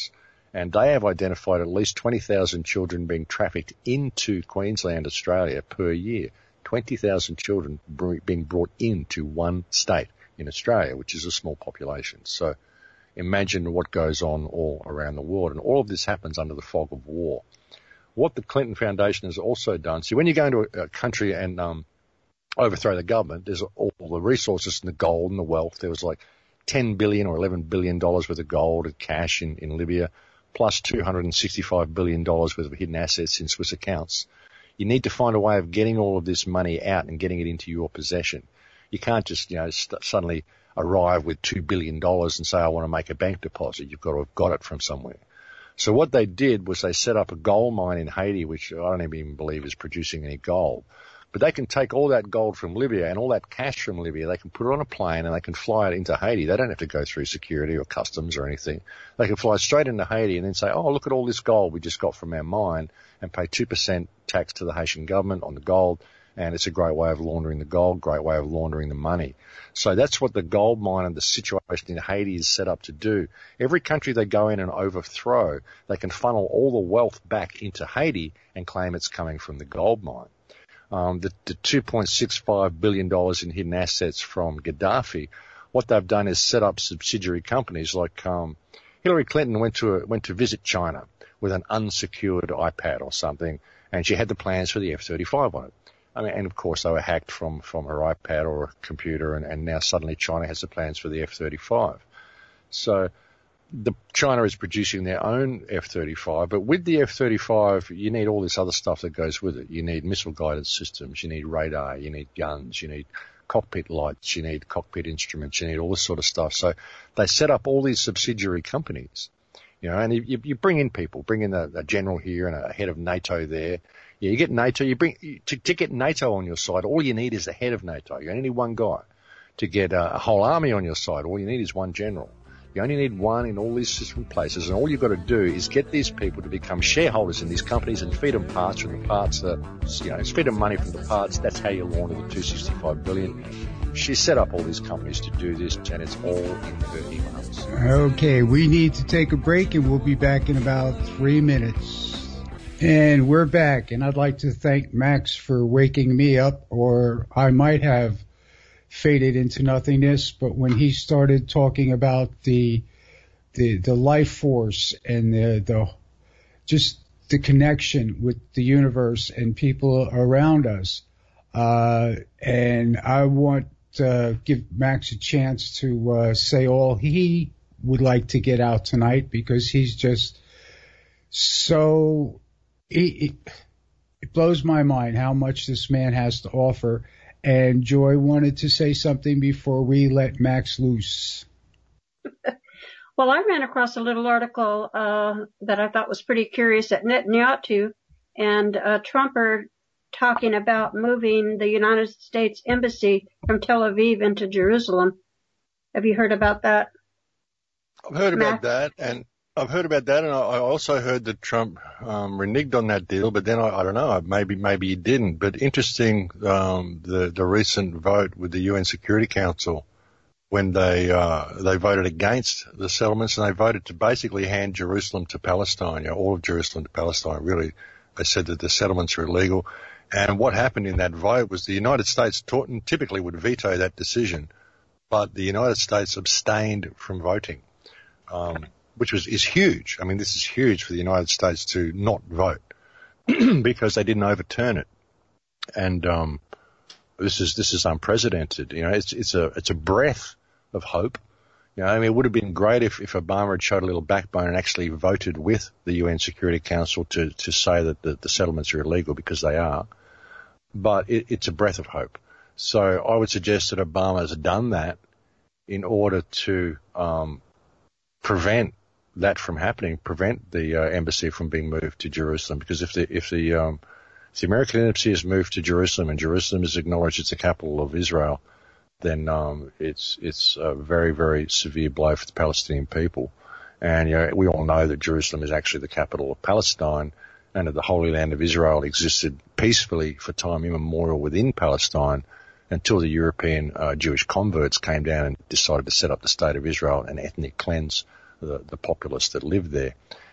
And they have identified at least twenty thousand children being trafficked into Queensland, Australia per year. twenty thousand children being brought into one state in Australia, which is a small population. So imagine what goes on all around the world. And all of this happens under the fog of war. What the Clinton Foundation has also done, see, when you go into a country and um, overthrow the government, there's all the resources and the gold and the wealth. There was like ten billion dollars or eleven billion dollars worth of gold and cash in, in Libya, plus two hundred sixty-five billion dollars worth of hidden assets in Swiss accounts. You need to find a way of getting all of this money out and getting it into your possession. You can't just, you know, st- suddenly arrive with two billion dollars and say, I want to make a bank deposit. You've got to have got it from somewhere. So what they did was they set up a gold mine in Haiti, which I don't even believe is producing any gold. But they can take all that gold from Libya and all that cash from Libya, they can put it on a plane and they can fly it into Haiti. They don't have to go through security or customs or anything. They can fly straight into Haiti and then say, oh, look at all this gold we just got from our mine, and pay two percent tax to the Haitian government on the gold. And it's a great way of laundering the gold, great way of laundering the money. So that's what the gold mine and the situation in Haiti is set up to do. Every country they go in and overthrow, they can funnel all the wealth back into Haiti and claim it's coming from the gold mine. Um, the, the two point six five billion dollars in hidden assets from Gaddafi, what they've done is set up subsidiary companies like um, Hillary Clinton went to a, went to visit China with an unsecured iPad or something, and she had the plans for the F thirty-five on it. I mean, and of course they were hacked from, from her iPad or a computer, and, and now suddenly China has the plans for the F thirty-five. So the China is producing their own F thirty-five, but with the F thirty-five, you need all this other stuff that goes with it. You need missile guided systems, you need radar, you need guns, you need cockpit lights, you need cockpit instruments, you need all this sort of stuff. So they set up all these subsidiary companies, you know, and you, you bring in people, bring in a, a general here and a head of NATO there. Yeah, you get NATO, you bring, to, to get NATO on your side, all you need is the head of NATO. You only need one guy. To get a, a whole army on your side, all you need is one general. You only need one in all these different places, and all you've got to do is get these people to become shareholders in these companies and feed them parts from the parts that, you know, feed them money from the parts. That's how you launder the two hundred sixty-five billion dollars. She set up all these companies to do this, and it's all in her emails. Okay, we need to take a break, and we'll be back in about three minutes. And we're back, and I'd like to thank Max for waking me up, or I might have faded into nothingness. But when he started talking about the the the life force and the the just the connection with the universe and people around us, uh, and I want to give Max a chance to uh, say all he would like to get out tonight, because he's just so. It, it blows my mind how much this man has to offer. And Joy wanted to say something before we let Max loose. Well, I ran across a little article uh, that I thought was pretty curious that Netanyahu and uh, Trump are talking about moving the United States Embassy from Tel Aviv into Jerusalem. Have you heard about that? I've heard Max? about that, and I've heard about that, and I also heard that Trump um, reneged on that deal, but then I, I don't know, maybe maybe he didn't. But interesting, um, the the recent vote with the U N Security Council, when they uh, they voted against the settlements, and they voted to basically hand Jerusalem to Palestine, you know, all of Jerusalem to Palestine. Really, they said that the settlements are illegal. And what happened in that vote was the United States typically would veto that decision, but the United States abstained from voting. Um, which was is huge. I mean, this is huge for the United States to not vote because they didn't overturn it. And um, this is this is unprecedented. You know, it's it's a it's a breath of hope. You know, I mean, it would have been great if, if Obama had showed a little backbone and actually voted with the U N Security Council to to say that the, the settlements are illegal, because they are. But it, it's a breath of hope. So I would suggest that Obama has done that in order to um, prevent that from happening, prevent the uh, embassy from being moved to Jerusalem. Because if the if the um, if the American embassy is moved to Jerusalem and Jerusalem is acknowledged as the capital of Israel, then um, it's it's a very very severe blow for the Palestinian people. And you know, we all know that Jerusalem is actually the capital of Palestine, and that the Holy Land of Israel existed peacefully for time immemorial within Palestine until the European uh, Jewish converts came down and decided to set up the state of Israel and ethnic cleanse the, the populace that lived there.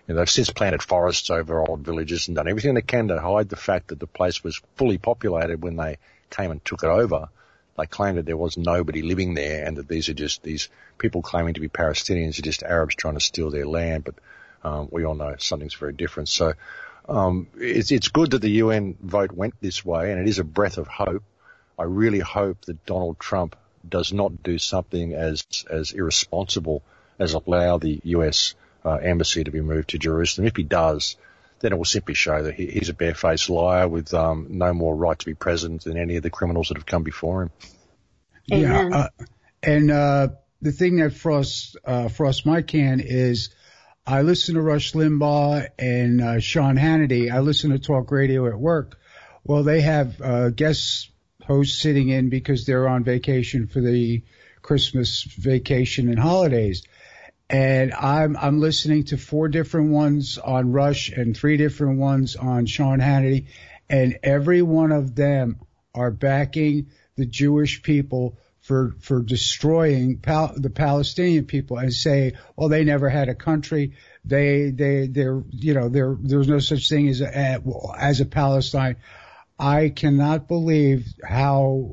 You know, they've since planted forests over old villages and done everything they can to hide the fact that the place was fully populated when they came and took it over. They claimed that there was nobody living there and that these are just, these people claiming to be Palestinians are just Arabs trying to steal their land. But um, we all know something's very different. So um, it's, it's good that the U N vote went this way, and it is a breath of hope. I really hope that Donald Trump does not do something as as irresponsible as allow the U S uh, embassy to be moved to Jerusalem. If he does, then it will simply show that he, he's a barefaced liar with um, no more right to be president than any of the criminals that have come before him. Yeah, uh, and uh, the thing that frosts uh, frosts my can is I listen to Rush Limbaugh and uh, Sean Hannity. I listen to talk radio at work. Well, they have uh, guest hosts sitting in because they're on vacation for the Christmas vacation and holidays. And I'm I'm listening to four different ones on Rush and three different ones on Sean Hannity, and every one of them are backing the Jewish people for for destroying pal- the Palestinian people and say, well, they never had a country. They they they're you know there there's no such thing as a as a Palestine. I cannot believe how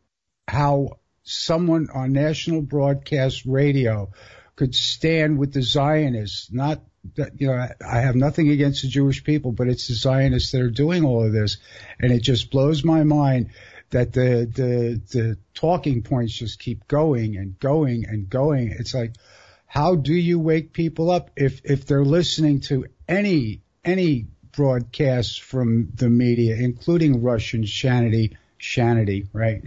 how someone on national broadcast radio could stand with the Zionists. Not that, you know, I have nothing against the Jewish people, but it's the Zionists that are doing all of this. And it just blows my mind that the, the, the talking points just keep going and going and going. It's like, how do you wake people up if, if they're listening to any, any broadcasts from the media, including Russian Shanity, Shanity, right?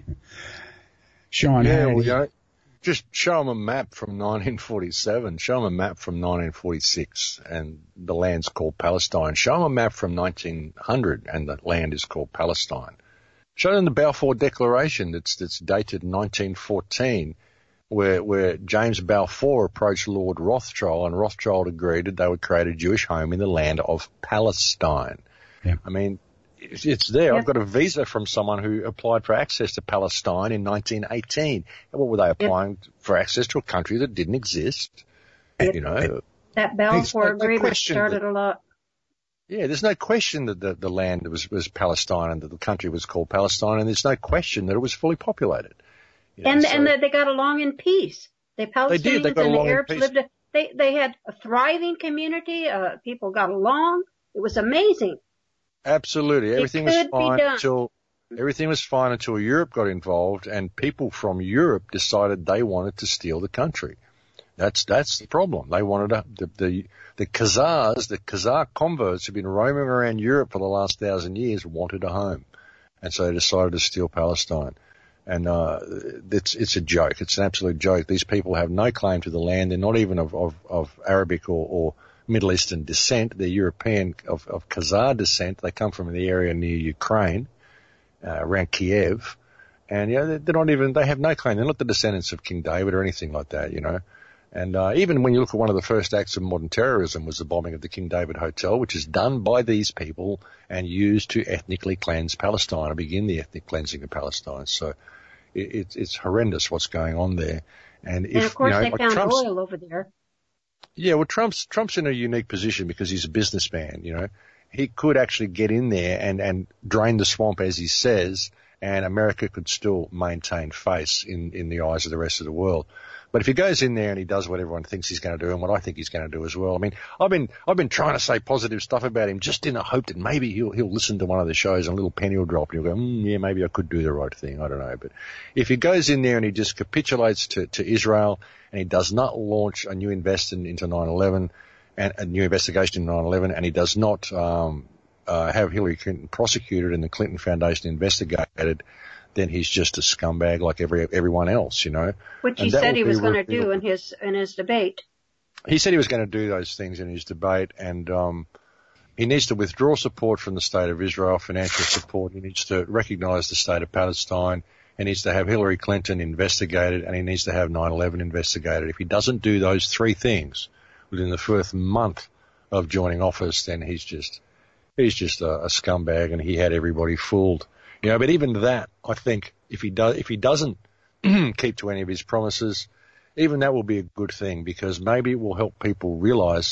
Sean yeah, Hannity. Well, you know, just show them a map from nineteen forty-seven. Show them a map from nineteen forty-six, and the land's called Palestine. Show them a map from nineteen hundred, and the land is called Palestine. Show them the Balfour Declaration that's that's dated nineteen fourteen, where where James Balfour approached Lord Rothschild, and Rothschild agreed that they would create a Jewish home in the land of Palestine. Yeah. I mean, it's, it's there. Yep. I've got a visa from someone who applied for access to Palestine in nineteen eighteen. And what were they applying yep. for access to a country that didn't exist? Yep. You know, that Balfour no, Agreement no started that, a lot. Yeah, there's no question that the, the land was, was Palestine and that the country was called Palestine, and there's no question that it was fully populated. You know, and so, and that they got along in peace. The Palestinians they did. They got and the along Arabs in peace. lived. They they had a thriving community. Uh, people got along. It was amazing. Absolutely, everything was fine done. until everything was fine until Europe got involved, and people from Europe decided they wanted to steal the country. That's that's the problem. They wanted to, the the the Khazars, the Khazar converts who've been roaming around Europe for the last thousand years, wanted a home, and so they decided to steal Palestine. And uh, it's it's a joke. It's an absolute joke. These people have no claim to the land. They're not even of of, of Arabic or, or Middle Eastern descent. They're European of, of Khazar descent. They come from the area near Ukraine, uh, around Kiev, and you know they're, they're not even. They have no claim. They're not the descendants of King David or anything like that. You know. And uh, even when you look at one of the first acts of modern terrorism was the bombing of the King David Hotel, which is done by these people and used to ethnically cleanse Palestine or begin the ethnic cleansing of Palestine. So it, it's, it's horrendous what's going on there. And, if, and of course you know, they like found Trump's, oil over there. Yeah, well, Trump's Trump's in a unique position because he's a businessman. You know, he could actually get in there and and drain the swamp, as he says, and America could still maintain face in in the eyes of the rest of the world. But if he goes in there and he does what everyone thinks he's going to do and what I think he's going to do as well, I mean, I've been I've been trying to say positive stuff about him just in the hope that maybe he'll he'll listen to one of the shows and a little penny will drop and he'll go, mm, yeah, maybe I could do the right thing. I don't know. But if he goes in there and he just capitulates to, to Israel and he does not launch a new investigation into nine eleven and a new investigation into nine eleven and he does not um, uh, have Hillary Clinton prosecuted and the Clinton Foundation investigated, then he's just a scumbag like every everyone else, you know. Which he said he was going to do in his in his debate. He said he was going to do those things in his debate, and um, he needs to withdraw support from the state of Israel, financial support. He needs to recognise the state of Palestine. He needs to have Hillary Clinton investigated, and he needs to have nine eleven investigated. If he doesn't do those three things within the first month of joining office, then he's just he's just a, a scumbag, and he had everybody fooled. You know, but even that, I think, if he does, if he doesn't keep to any of his promises, even that will be a good thing because maybe it will help people realise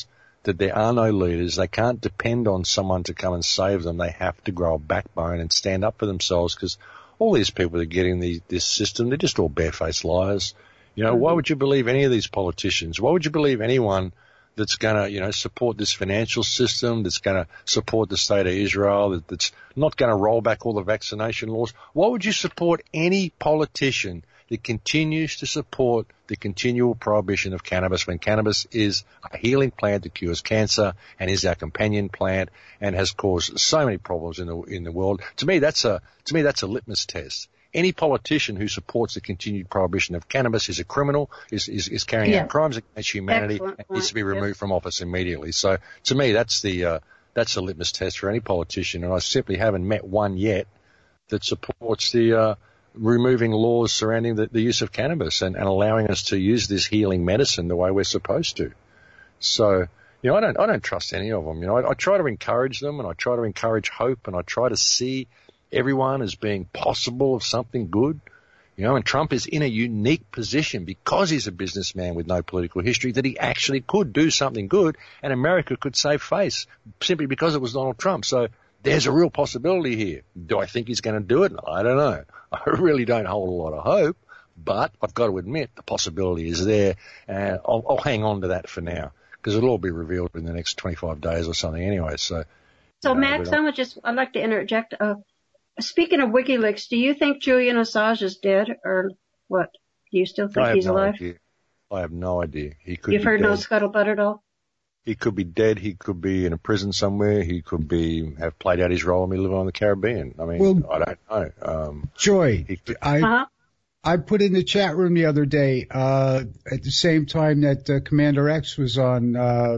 that there are no leaders. They can't depend on someone to come and save them. They have to grow a backbone and stand up for themselves, because all these people that are getting the, this system, they're just all barefaced liars. You know, mm-hmm. Why would you believe any of these politicians? Why would you believe anyone that's going to, you know, support this financial system, that's going to support the state of Israel, that, that's not going to roll back all the vaccination laws? Why would you support any politician that continues to support the continual prohibition of cannabis when cannabis is a healing plant that cures cancer and is our companion plant and has caused so many problems in the in the world? To me, that's a to me that's a litmus test. Any politician who supports the continued prohibition of cannabis is a criminal, is is, is carrying yeah. out crimes against humanity, Excellent. and needs to be removed yep. from office immediately. So, to me, that's the uh, that's a litmus test for any politician, and I simply haven't met one yet that supports the uh, removing laws surrounding the, the use of cannabis and, and allowing us to use this healing medicine the way we're supposed to. So, you know, I don't I don't trust any of them. You know, I, I try to encourage them, and I try to encourage hope, and I try to see everyone as being possible of something good. You know, and Trump is in a unique position because he's a businessman with no political history that he actually could do something good and America could save face simply because it was Donald Trump. So there's a real possibility here. Do I think he's going to do it? I don't know. I really don't hold a lot of hope, but I've got to admit the possibility is there, and I'll, I'll hang on to that for now because it'll all be revealed in the next twenty-five days or something anyway. So, so you know, Max, I would just, I'd like to interject. Uh, speaking of WikiLeaks, do you think Julian Assange is dead or what? Do you still think he's no alive? Idea. I have no idea. He could. You've be heard dead. no scuttlebutt at all? He could be dead. He could be in a prison somewhere. He could be have played out his role and be living on the Caribbean. I mean, well, I don't know. Um, Joy, could, I uh-huh. I put in the chat room the other day uh, at the same time that uh, Commander X was on uh,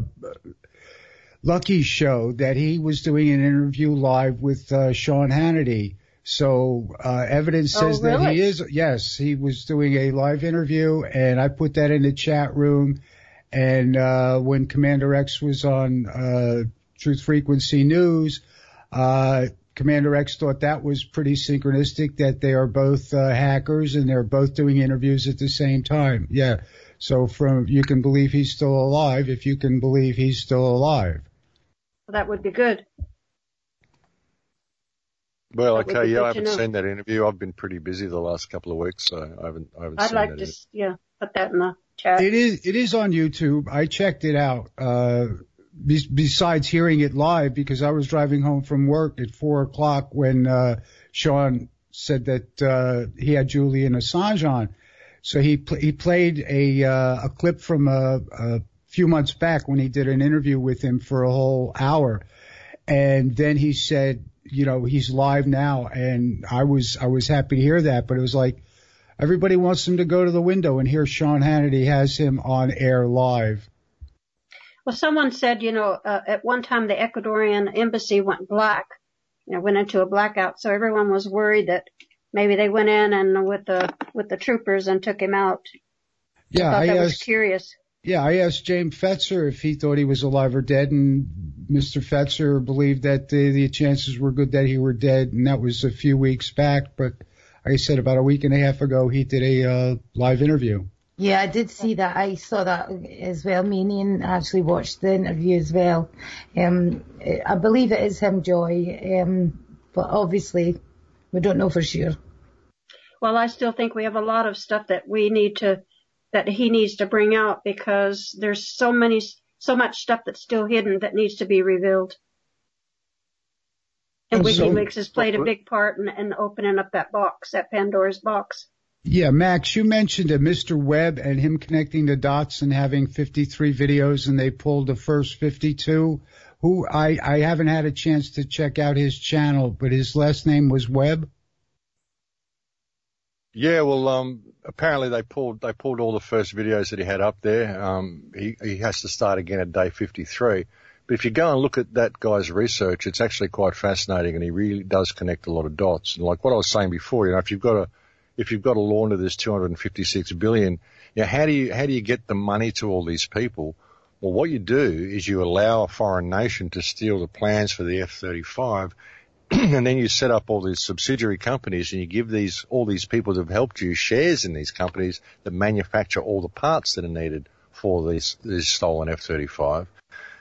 Lucky's show that he was doing an interview live with uh, Sean Hannity. So uh, evidence says oh, really? that he is. Yes, he was doing a live interview, and I put that in the chat room. And uh when Commander X was on uh Truth Frequency News, uh Commander X thought that was pretty synchronistic, that they are both uh, hackers and they're both doing interviews at the same time. Yeah. So from you can believe he's still alive if you can believe he's still alive. Well, that would be good. Well, that okay, yeah, I haven't seen that interview. I've been pretty busy the last couple of weeks, so I haven't I haven't I'd seen like that to interview. yeah, put that in the chat. It is, it is on YouTube. I checked it out, uh, be, besides hearing it live because I was driving home from work at four o'clock when, uh, Sean said that, uh, he had Julian Assange on. So he, pl- he played a, uh, a clip from a, a few months back when he did an interview with him for a whole hour. And then he said, you know, he's live now. And I was, I was happy to hear that, but it was like, everybody wants him to go to the window, and here Sean Hannity has him on air live. Well, someone said, you know, uh, at one time the Ecuadorian embassy went black, you know, went into a blackout, so everyone was worried that maybe they went in and with the with the troopers and took him out. Yeah, I thought I that asked, was curious. Yeah, I asked James Fetzer if he thought he was alive or dead, and Mister Fetzer believed that the, the chances were good that he were dead, and that was a few weeks back, but like I said, about a week and a half ago, he did a uh, live interview. Yeah, I did see that. I saw that as well. Me and Ian actually watched the interview as well. Um, I believe it is him, Joy, um, but obviously we don't know for sure. Well, I still think we have a lot of stuff that we need to, that he needs to bring out because there's so many, so much stuff that's still hidden that needs to be revealed. And WikiLeaks has played a big part in, in opening up that box, that Pandora's box. Yeah, Max, you mentioned a Mister Webb and him connecting the dots and having fifty-three videos, and they pulled the first fifty-two. Who I, I haven't had a chance to check out his channel, but his last name was Webb. Yeah, well, um, apparently they pulled they pulled all the first videos that he had up there. Um, he he has to start again at day fifty-three. But if you go and look at that guy's research, it's actually quite fascinating, and he really does connect a lot of dots. And like what I was saying before, you know, if you've got a if you've got to launder this two hundred fifty-six billion, you know, how do you how do you get the money to all these people? Well, what you do is you allow a foreign nation to steal the plans for the F thirty-five, and then you set up all these subsidiary companies, and you give these all these people that have helped you shares in these companies that manufacture all the parts that are needed for these these stolen F thirty-five.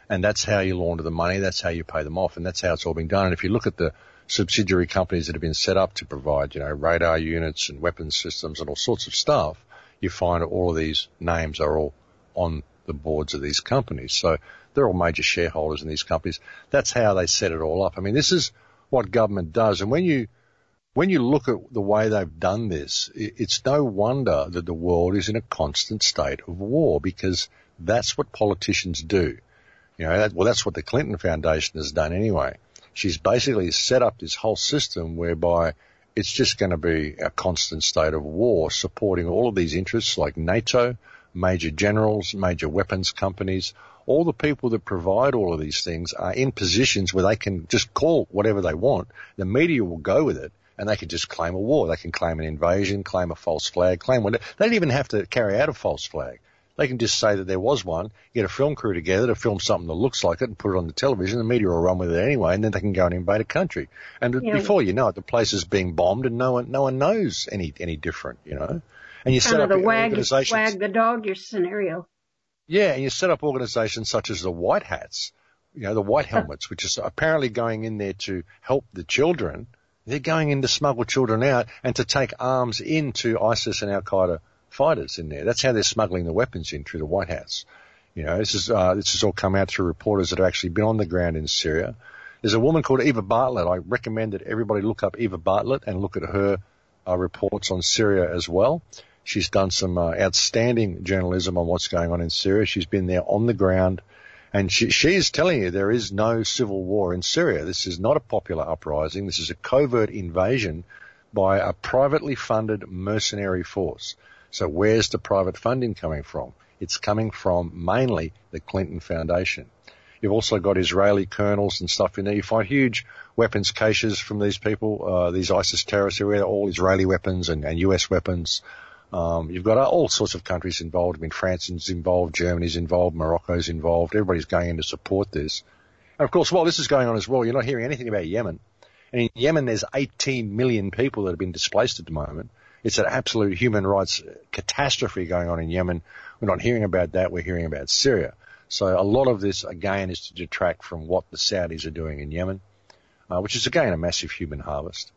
And that's how you launder the money. That's how you pay them off. And that's how it's all been done. And if you look at the subsidiary companies that have been set up to provide, you know, radar units and weapons systems and all sorts of stuff, you find all of these names are all on the boards of these companies. So they're all major shareholders in these companies. That's how they set it all up. I mean, this is what government does. And when you, when you look at the way they've done this, it's no wonder that the world is in a constant state of war, because that's what politicians do. You know, that, well, that's what the Clinton Foundation has done anyway. She's basically set up this whole system whereby it's just going to be a constant state of war, supporting all of these interests like NATO, major generals, major weapons companies. All the people that provide all of these things are in positions where they can just call whatever they want. The media will go with it, and they can just claim a war. They can claim an invasion, claim a false flag, claim whatever. They don't even have to carry out a false flag. They can just say that there was one, get a film crew together to film something that looks like it and put it on the television. The media will run with it anyway, and then they can go and invade a country. And yeah. before you know it, the place is being bombed, and no one, no one knows any any different, you know. And you kind set of up the wag, organizations. wag the dog your scenario. Yeah, and you set up organizations such as the White Hats, you know, the White Helmets, which is apparently going in there to help the children. They're going in to smuggle children out and to take arms into ISIS and Al-Qaeda fighters in there. That's how they're smuggling the weapons in, through the White Hats. You know, this is, uh, this has all come out through reporters that have actually been on the ground in Syria. There's a woman called Eva Bartlett. I recommend that everybody look up Eva Bartlett and look at her uh, reports on Syria as well. She's done some uh, outstanding journalism on what's going on in Syria. She's been there on the ground, and she, she is telling you there is no civil war in Syria. This is not a popular uprising. This is a covert invasion by a privately funded mercenary force. So where's the private funding coming from? It's coming from mainly the Clinton Foundation. You've also got Israeli colonels and stuff in there. You find huge weapons caches from these people, uh, these ISIS terrorists who are all Israeli weapons and, and U S weapons. Um, you've got all sorts of countries involved. I mean, France is involved, Germany's involved, Morocco's involved. Everybody's going in to support this. And of course, while this is going on as well, you're not hearing anything about Yemen. And in Yemen, there's eighteen million people that have been displaced at the moment. It's an absolute human rights catastrophe going on in Yemen. We're not hearing about that. We're hearing about Syria. So a lot of this, again, is to detract from what the Saudis are doing in Yemen, uh, which is, again, a massive human harvest.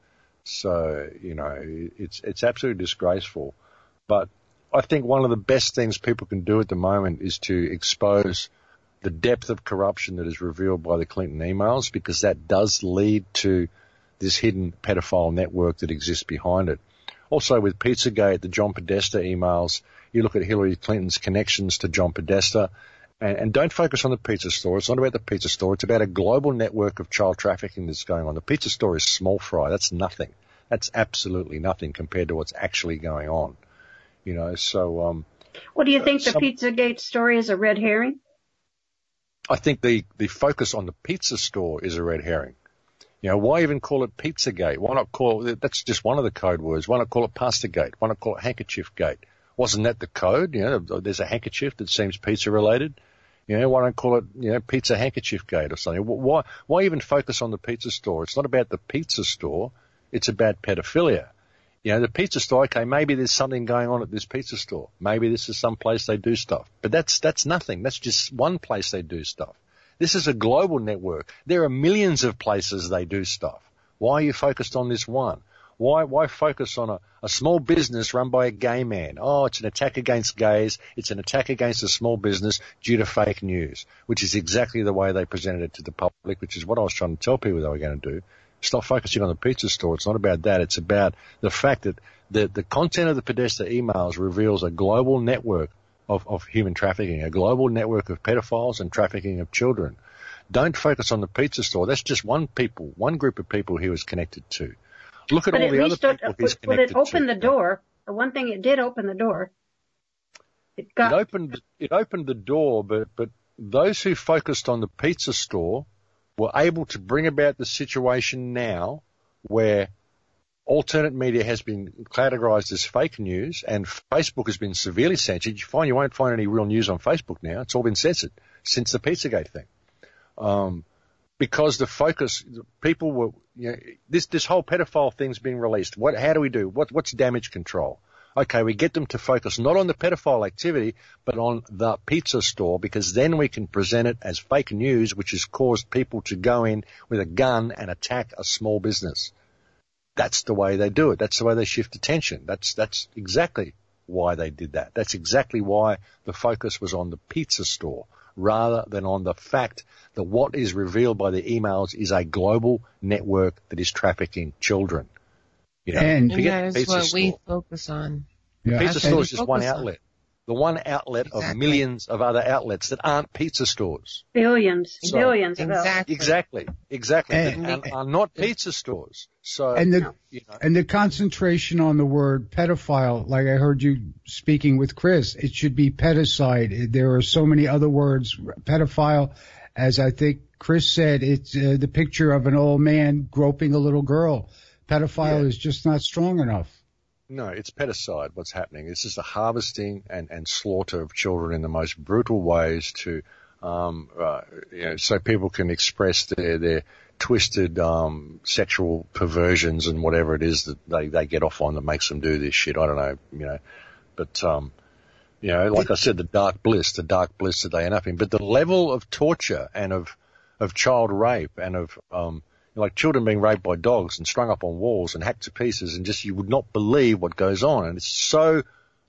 So, you know, it's it's absolutely disgraceful. But I think one of the best things people can do at the moment is to expose the depth of corruption that is revealed by the Clinton emails, because that does lead to this hidden pedophile network that exists behind it. Also with Pizzagate, the John Podesta emails, you look at Hillary Clinton's connections to John Podesta, and, and don't focus on the pizza store. It's not about the pizza store. It's about a global network of child trafficking that's going on. The pizza store is small fry. That's nothing. That's absolutely nothing compared to what's actually going on. You know, so... Um, What do you think uh, the Pizzagate story is a red herring? I think the, the focus on the pizza store is a red herring. You know, why even call it Pizzagate? Why not call it, that's just one of the code words. Why not call it Pastagate? Why not call it Handkerchief Gate? Wasn't that the code? You know, there's a handkerchief that seems pizza related. You know, why don't call it, you know, Pizza Handkerchief Gate or something? Why, why even focus on the pizza store? It's not about the pizza store. It's about pedophilia. You know, the pizza store, okay, maybe there's something going on at this pizza store. Maybe this is some place they do stuff. But that's, that's nothing. That's just one place they do stuff. This is a global network. There are millions of places they do stuff. Why are you focused on this one? Why, why focus on a, a small business run by a gay man? Oh, it's an attack against gays. It's an attack against a small business due to fake news, which is exactly the way they presented it to the public, which is what I was trying to tell people they were going to do. Stop focusing on the pizza store. It's not about that. It's about the fact that the, the content of the Podesta emails reveals a global network of, of human trafficking, a global network of pedophiles and trafficking of children. Don't focus on the pizza store. That's just one people, one group of people he was connected to. Look at but all at the other least people it, he's but connected it opened to. the door. The one thing it did open the door. It got. It opened. It opened the door, but but those who focused on the pizza store were able to bring about the situation now where alternate media has been categorized as fake news and Facebook has been severely censored. You find you won't find any real news on Facebook now. It's all been censored since the Pizzagate thing. Um, because the focus, people were, you know, this, this whole pedophile thing's been released. What, how do we do? What, what's damage control? okay, we get them to focus not on the pedophile activity, but on the pizza store, because then we can present it as fake news, which has caused people to go in with a gun and attack a small business. That's the way they do it. That's the way they shift attention. That's, that's exactly why they did that. That's exactly why the focus was on the pizza store rather than on the fact that what is revealed by the emails is a global network that is trafficking children. You know, and forget that is what store. we focus on. The Yeah. pizza That's store what is we just one focus on. outlet. The one outlet Exactly. of millions of other outlets that aren't pizza stores. Billions, So- billions of Exactly. Exactly, exactly. And- And, and are not pizza stores. So, And the you know, and the concentration on the word pedophile, like I heard you speaking with Chris, it should be pedicide. There are so many other words. Pedophile, as I think Chris said, it's uh, the picture of an old man groping a little girl. Pedophile Yeah. is just not strong enough. no, it's pedicide what's happening. It's just the harvesting and, and slaughter of children in the most brutal ways to, um, uh, you know, so people can express their, their twisted, um, sexual perversions and whatever it is that they, they get off on that makes them do this shit. I don't know, you know, but, um, you know, like I said, the dark bliss, the dark bliss that they end up in, but the level of torture and of, of child rape and of, um, like children being raped by dogs and strung up on walls and hacked to pieces, and just you would not believe what goes on. And it's so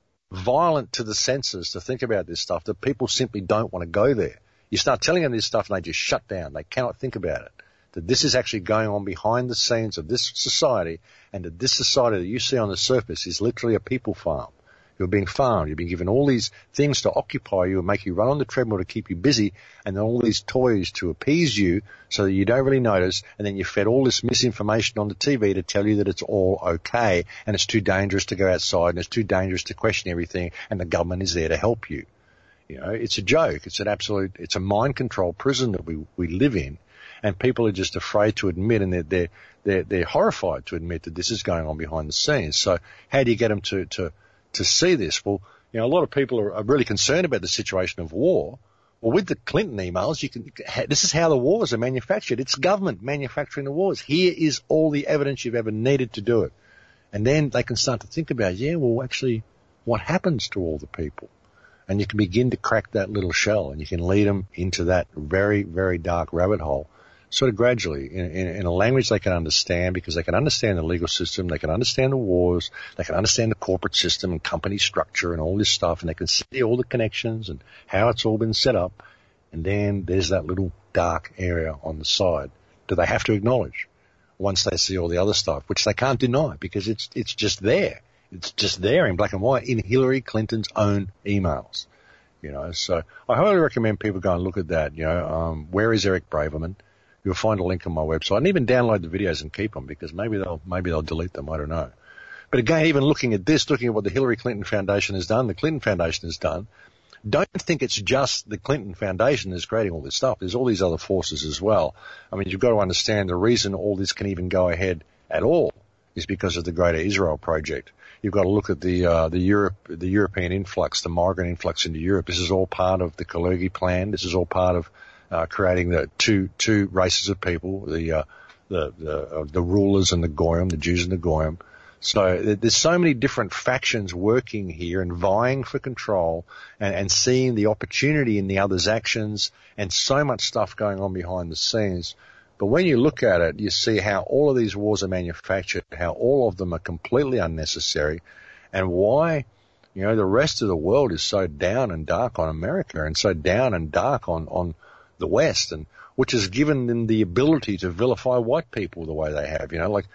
violent to the senses to think about this stuff that people simply don't want to go there. You start telling them this stuff and they just shut down. They cannot think about it. That this is actually going on behind the scenes of this society, and that this society that you see on the surface is literally a people farm. You're being farmed. You're being given all these things to occupy you and make you run on the treadmill to keep you busy, and then all these toys to appease you so that you don't really notice, and then you're fed all this misinformation on the T V to tell you that it's all okay, and it's too dangerous to go outside, and it's too dangerous to question everything, and the government is there to help you. You know, it's a joke. It's an absolute, it's a mind control prison that we, we live in, and people are just afraid to admit, and they're, they're, they're, they're horrified to admit that this is going on behind the scenes. So how do you get them to, to, to see this? Well, you know, a lot of people are, are really concerned about the situation of war. Well, with the Clinton emails, you can, this is how the wars are manufactured. It's government manufacturing the wars. Here is all the evidence you've ever needed to do it. And then they can start to think about, yeah, well, actually, what happens to all the people? And you can begin to crack that little shell, and you can lead them into that very, very dark rabbit hole, sort of gradually, in, in, in a language they can understand, because they can understand the legal system, they can understand the wars, they can understand the corporate system and company structure and all this stuff, and they can see all the connections and how it's all been set up. And then there's that little dark area on the side that they have to acknowledge once they see all the other stuff, which they can't deny because it's it's just there. It's just there in black and white in Hillary Clinton's own emails. You know, so I highly recommend people go and look at that. You know, um, where is Eric Braverman? You'll find a link on my website, and even download the videos and keep them, because maybe they'll maybe they'll delete them. I don't know. But again, even looking at this, looking at what the Hillary Clinton Foundation has done, the Clinton Foundation has done, don't think it's just the Clinton Foundation that's creating all this stuff. There's all these other forces as well. I mean, you've got to understand the reason all this can even go ahead at all is because of the Greater Israel Project. You've got to look at the uh, the Europe the European influx, the migrant influx into Europe. This is all part of the Kalergi plan. This is all part of Uh, creating the two two races of people, the uh, the the, uh, the rulers and the goyim, the Jews and the goyim. So there's so many different factions working here and vying for control, and, and seeing the opportunity in the other's actions, and so much stuff going on behind the scenes. But when you look at it, you see how all of these wars are manufactured, how all of them are completely unnecessary, and why, you know, the rest of the world is so down and dark on America, and so down and dark on on the West, and which has given them the ability to vilify white people the way they have, you know, like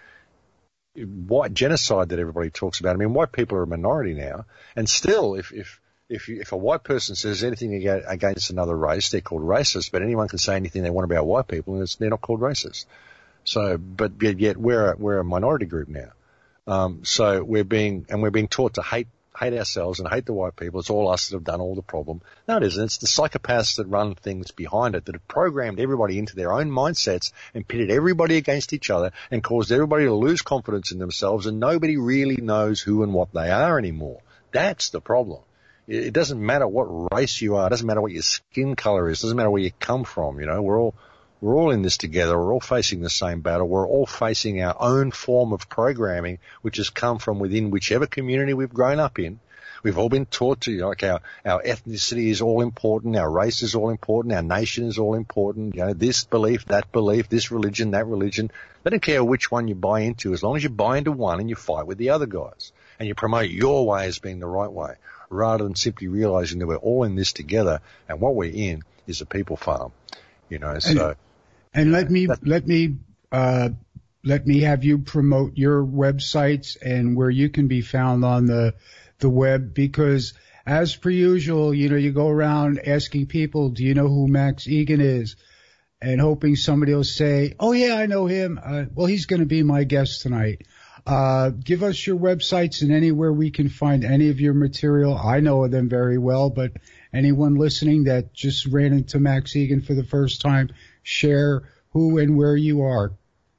white genocide that everybody talks about. I mean, white people are a minority now, and still, if if if, you, if a white person says anything against another race, they're called racist. But anyone can say anything they want about white people, and it's, they're not called racist. So, but yet, yet we're a, we're a minority group now. Um, so we're being and we're being taught to hate. hate ourselves and hate the white people. It's all us that have done all the problem. No, it isn't. It's the psychopaths that run things behind it that have programmed everybody into their own mindsets and pitted everybody against each other and caused everybody to lose confidence in themselves, and nobody really knows who and what they are anymore. That's the problem. It doesn't matter what race you are. It doesn't matter what your skin color is. It doesn't matter where you come from. You know, we're all, We're all in this together. We're all facing the same battle. We're all facing our own form of programming, which has come from within whichever community we've grown up in. We've all been taught to, you know, like our, our ethnicity is all important, our race is all important, our nation is all important, you know, this belief, that belief, this religion, that religion. They don't care which one you buy into, as long as you buy into one and you fight with the other guys. And you promote your way as being the right way, rather than simply realizing that we're all in this together, and what we're in is a people farm, you know, so. And, and let me, let me, uh, let me have you promote your websites and where you can be found on the, the web, because as per usual, you know, you go around asking people, do you know who Max Igan is? And hoping somebody will say, oh yeah, I know him. Uh, well, he's going to be my guest tonight. Uh, give us your websites and anywhere we can find any of your material. I know them very well, but anyone listening that just ran into Max Igan for the first time, share who and where you are.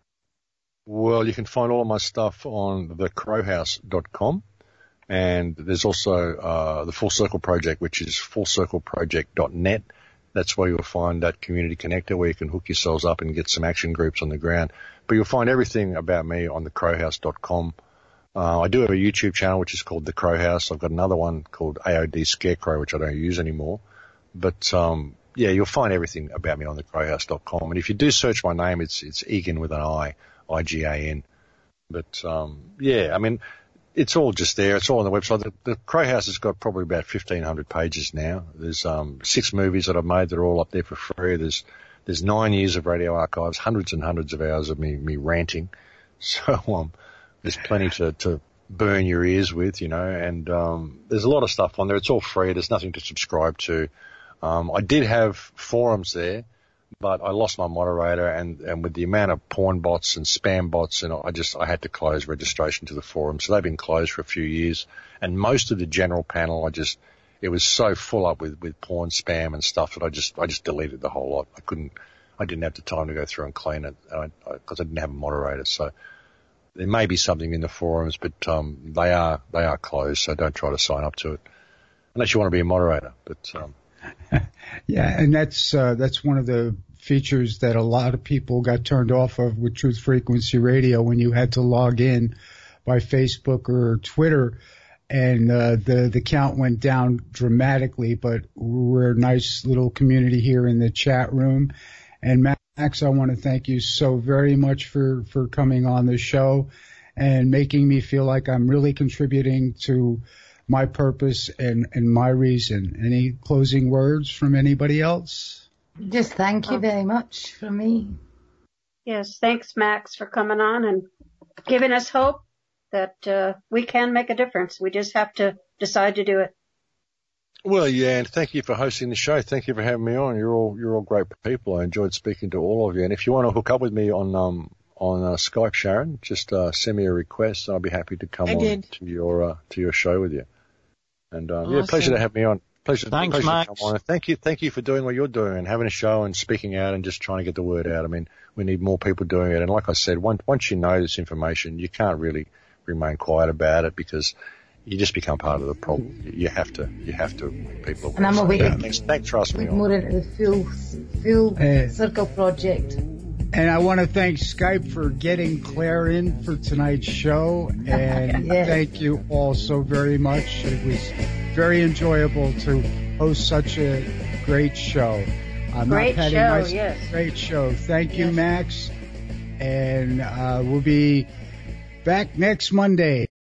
Well, you can find all of my stuff on the crow house dot com. And there's also uh, the Full Circle Project, which is full circle project dot net. That's where you'll find that community connector where you can hook yourselves up and get some action groups on the ground. But you'll find everything about me on the crow house dot com. Uh, I do have a YouTube channel which is called The Crow House. I've got another one called A O D Scarecrow, which I don't use anymore. But um, yeah, you'll find everything about me on the crow house dot com. And if you do search my name, it's it's Igan with an I, I G A N. But um, yeah, I mean, it's all just there. It's all on the website. The, the Crow House has got probably about fifteen hundred pages now. There's um, six movies that I've made that are all up there for free. There's there's nine years of radio archives, hundreds and hundreds of hours of me, me ranting. So um, there's plenty to, to burn your ears with, you know, and um, there's a lot of stuff on there. It's all free. There's nothing to subscribe to. Um, I did have forums there, but I lost my moderator, and, and with the amount of porn bots and spam bots, and I just, I had to close registration to the forum. So they've been closed for a few years. And most of the general panel, I just, it was so full up with, with porn spam and stuff that I just, I just deleted the whole lot. I couldn't, I didn't have the time to go through and clean it because I, I, I didn't have a moderator. So there may be something in the forums, but, um, they are, they are closed. So don't try to sign up to it unless you want to be a moderator, but, um, yeah, and that's uh, that's one of the features that a lot of people got turned off of with Truth Frequency Radio when you had to log in by Facebook or Twitter, and uh, the the count went down dramatically. But we're a nice little community here in the chat room. And Max, I want to thank you so very much for for coming on the show and making me feel like I'm really contributing to my purpose and, and my reason. Any closing words from anybody else? Just thank you very much from me. Yes, thanks, Max, for coming on and giving us hope that uh, we can make a difference. We just have to decide to do it. Well, yeah, and thank you for hosting the show. Thank you for having me on. You're all you're all great people. I enjoyed speaking to all of you. And if you want to hook up with me on um on uh, Skype, Sharon, just uh, send me a request, and I'll be happy to come I on did. to your uh, to your show with you. And um, Awesome. yeah, pleasure to have me on. Pleasure, Thanks, pleasure Max. to come on. And thank you, thank you for doing what you're doing and having a show and speaking out and just trying to get the word out. I mean, we need more people doing it. And like I said, once once you know this information, you can't really remain quiet about it because you just become part of the problem. You, you have to, you have to. People. And I'm aware. Yeah, thanks, thanks for asking me on. More into the full full Uh, circle project. And I want to thank Skype for getting Claire in for tonight's show. And Yeah. thank you all so very much. It was very enjoyable to host such a great show. I'm Great not patting show, myself- yes. Great show. Thank you, Yes. Max. And uh, we'll be back next Monday.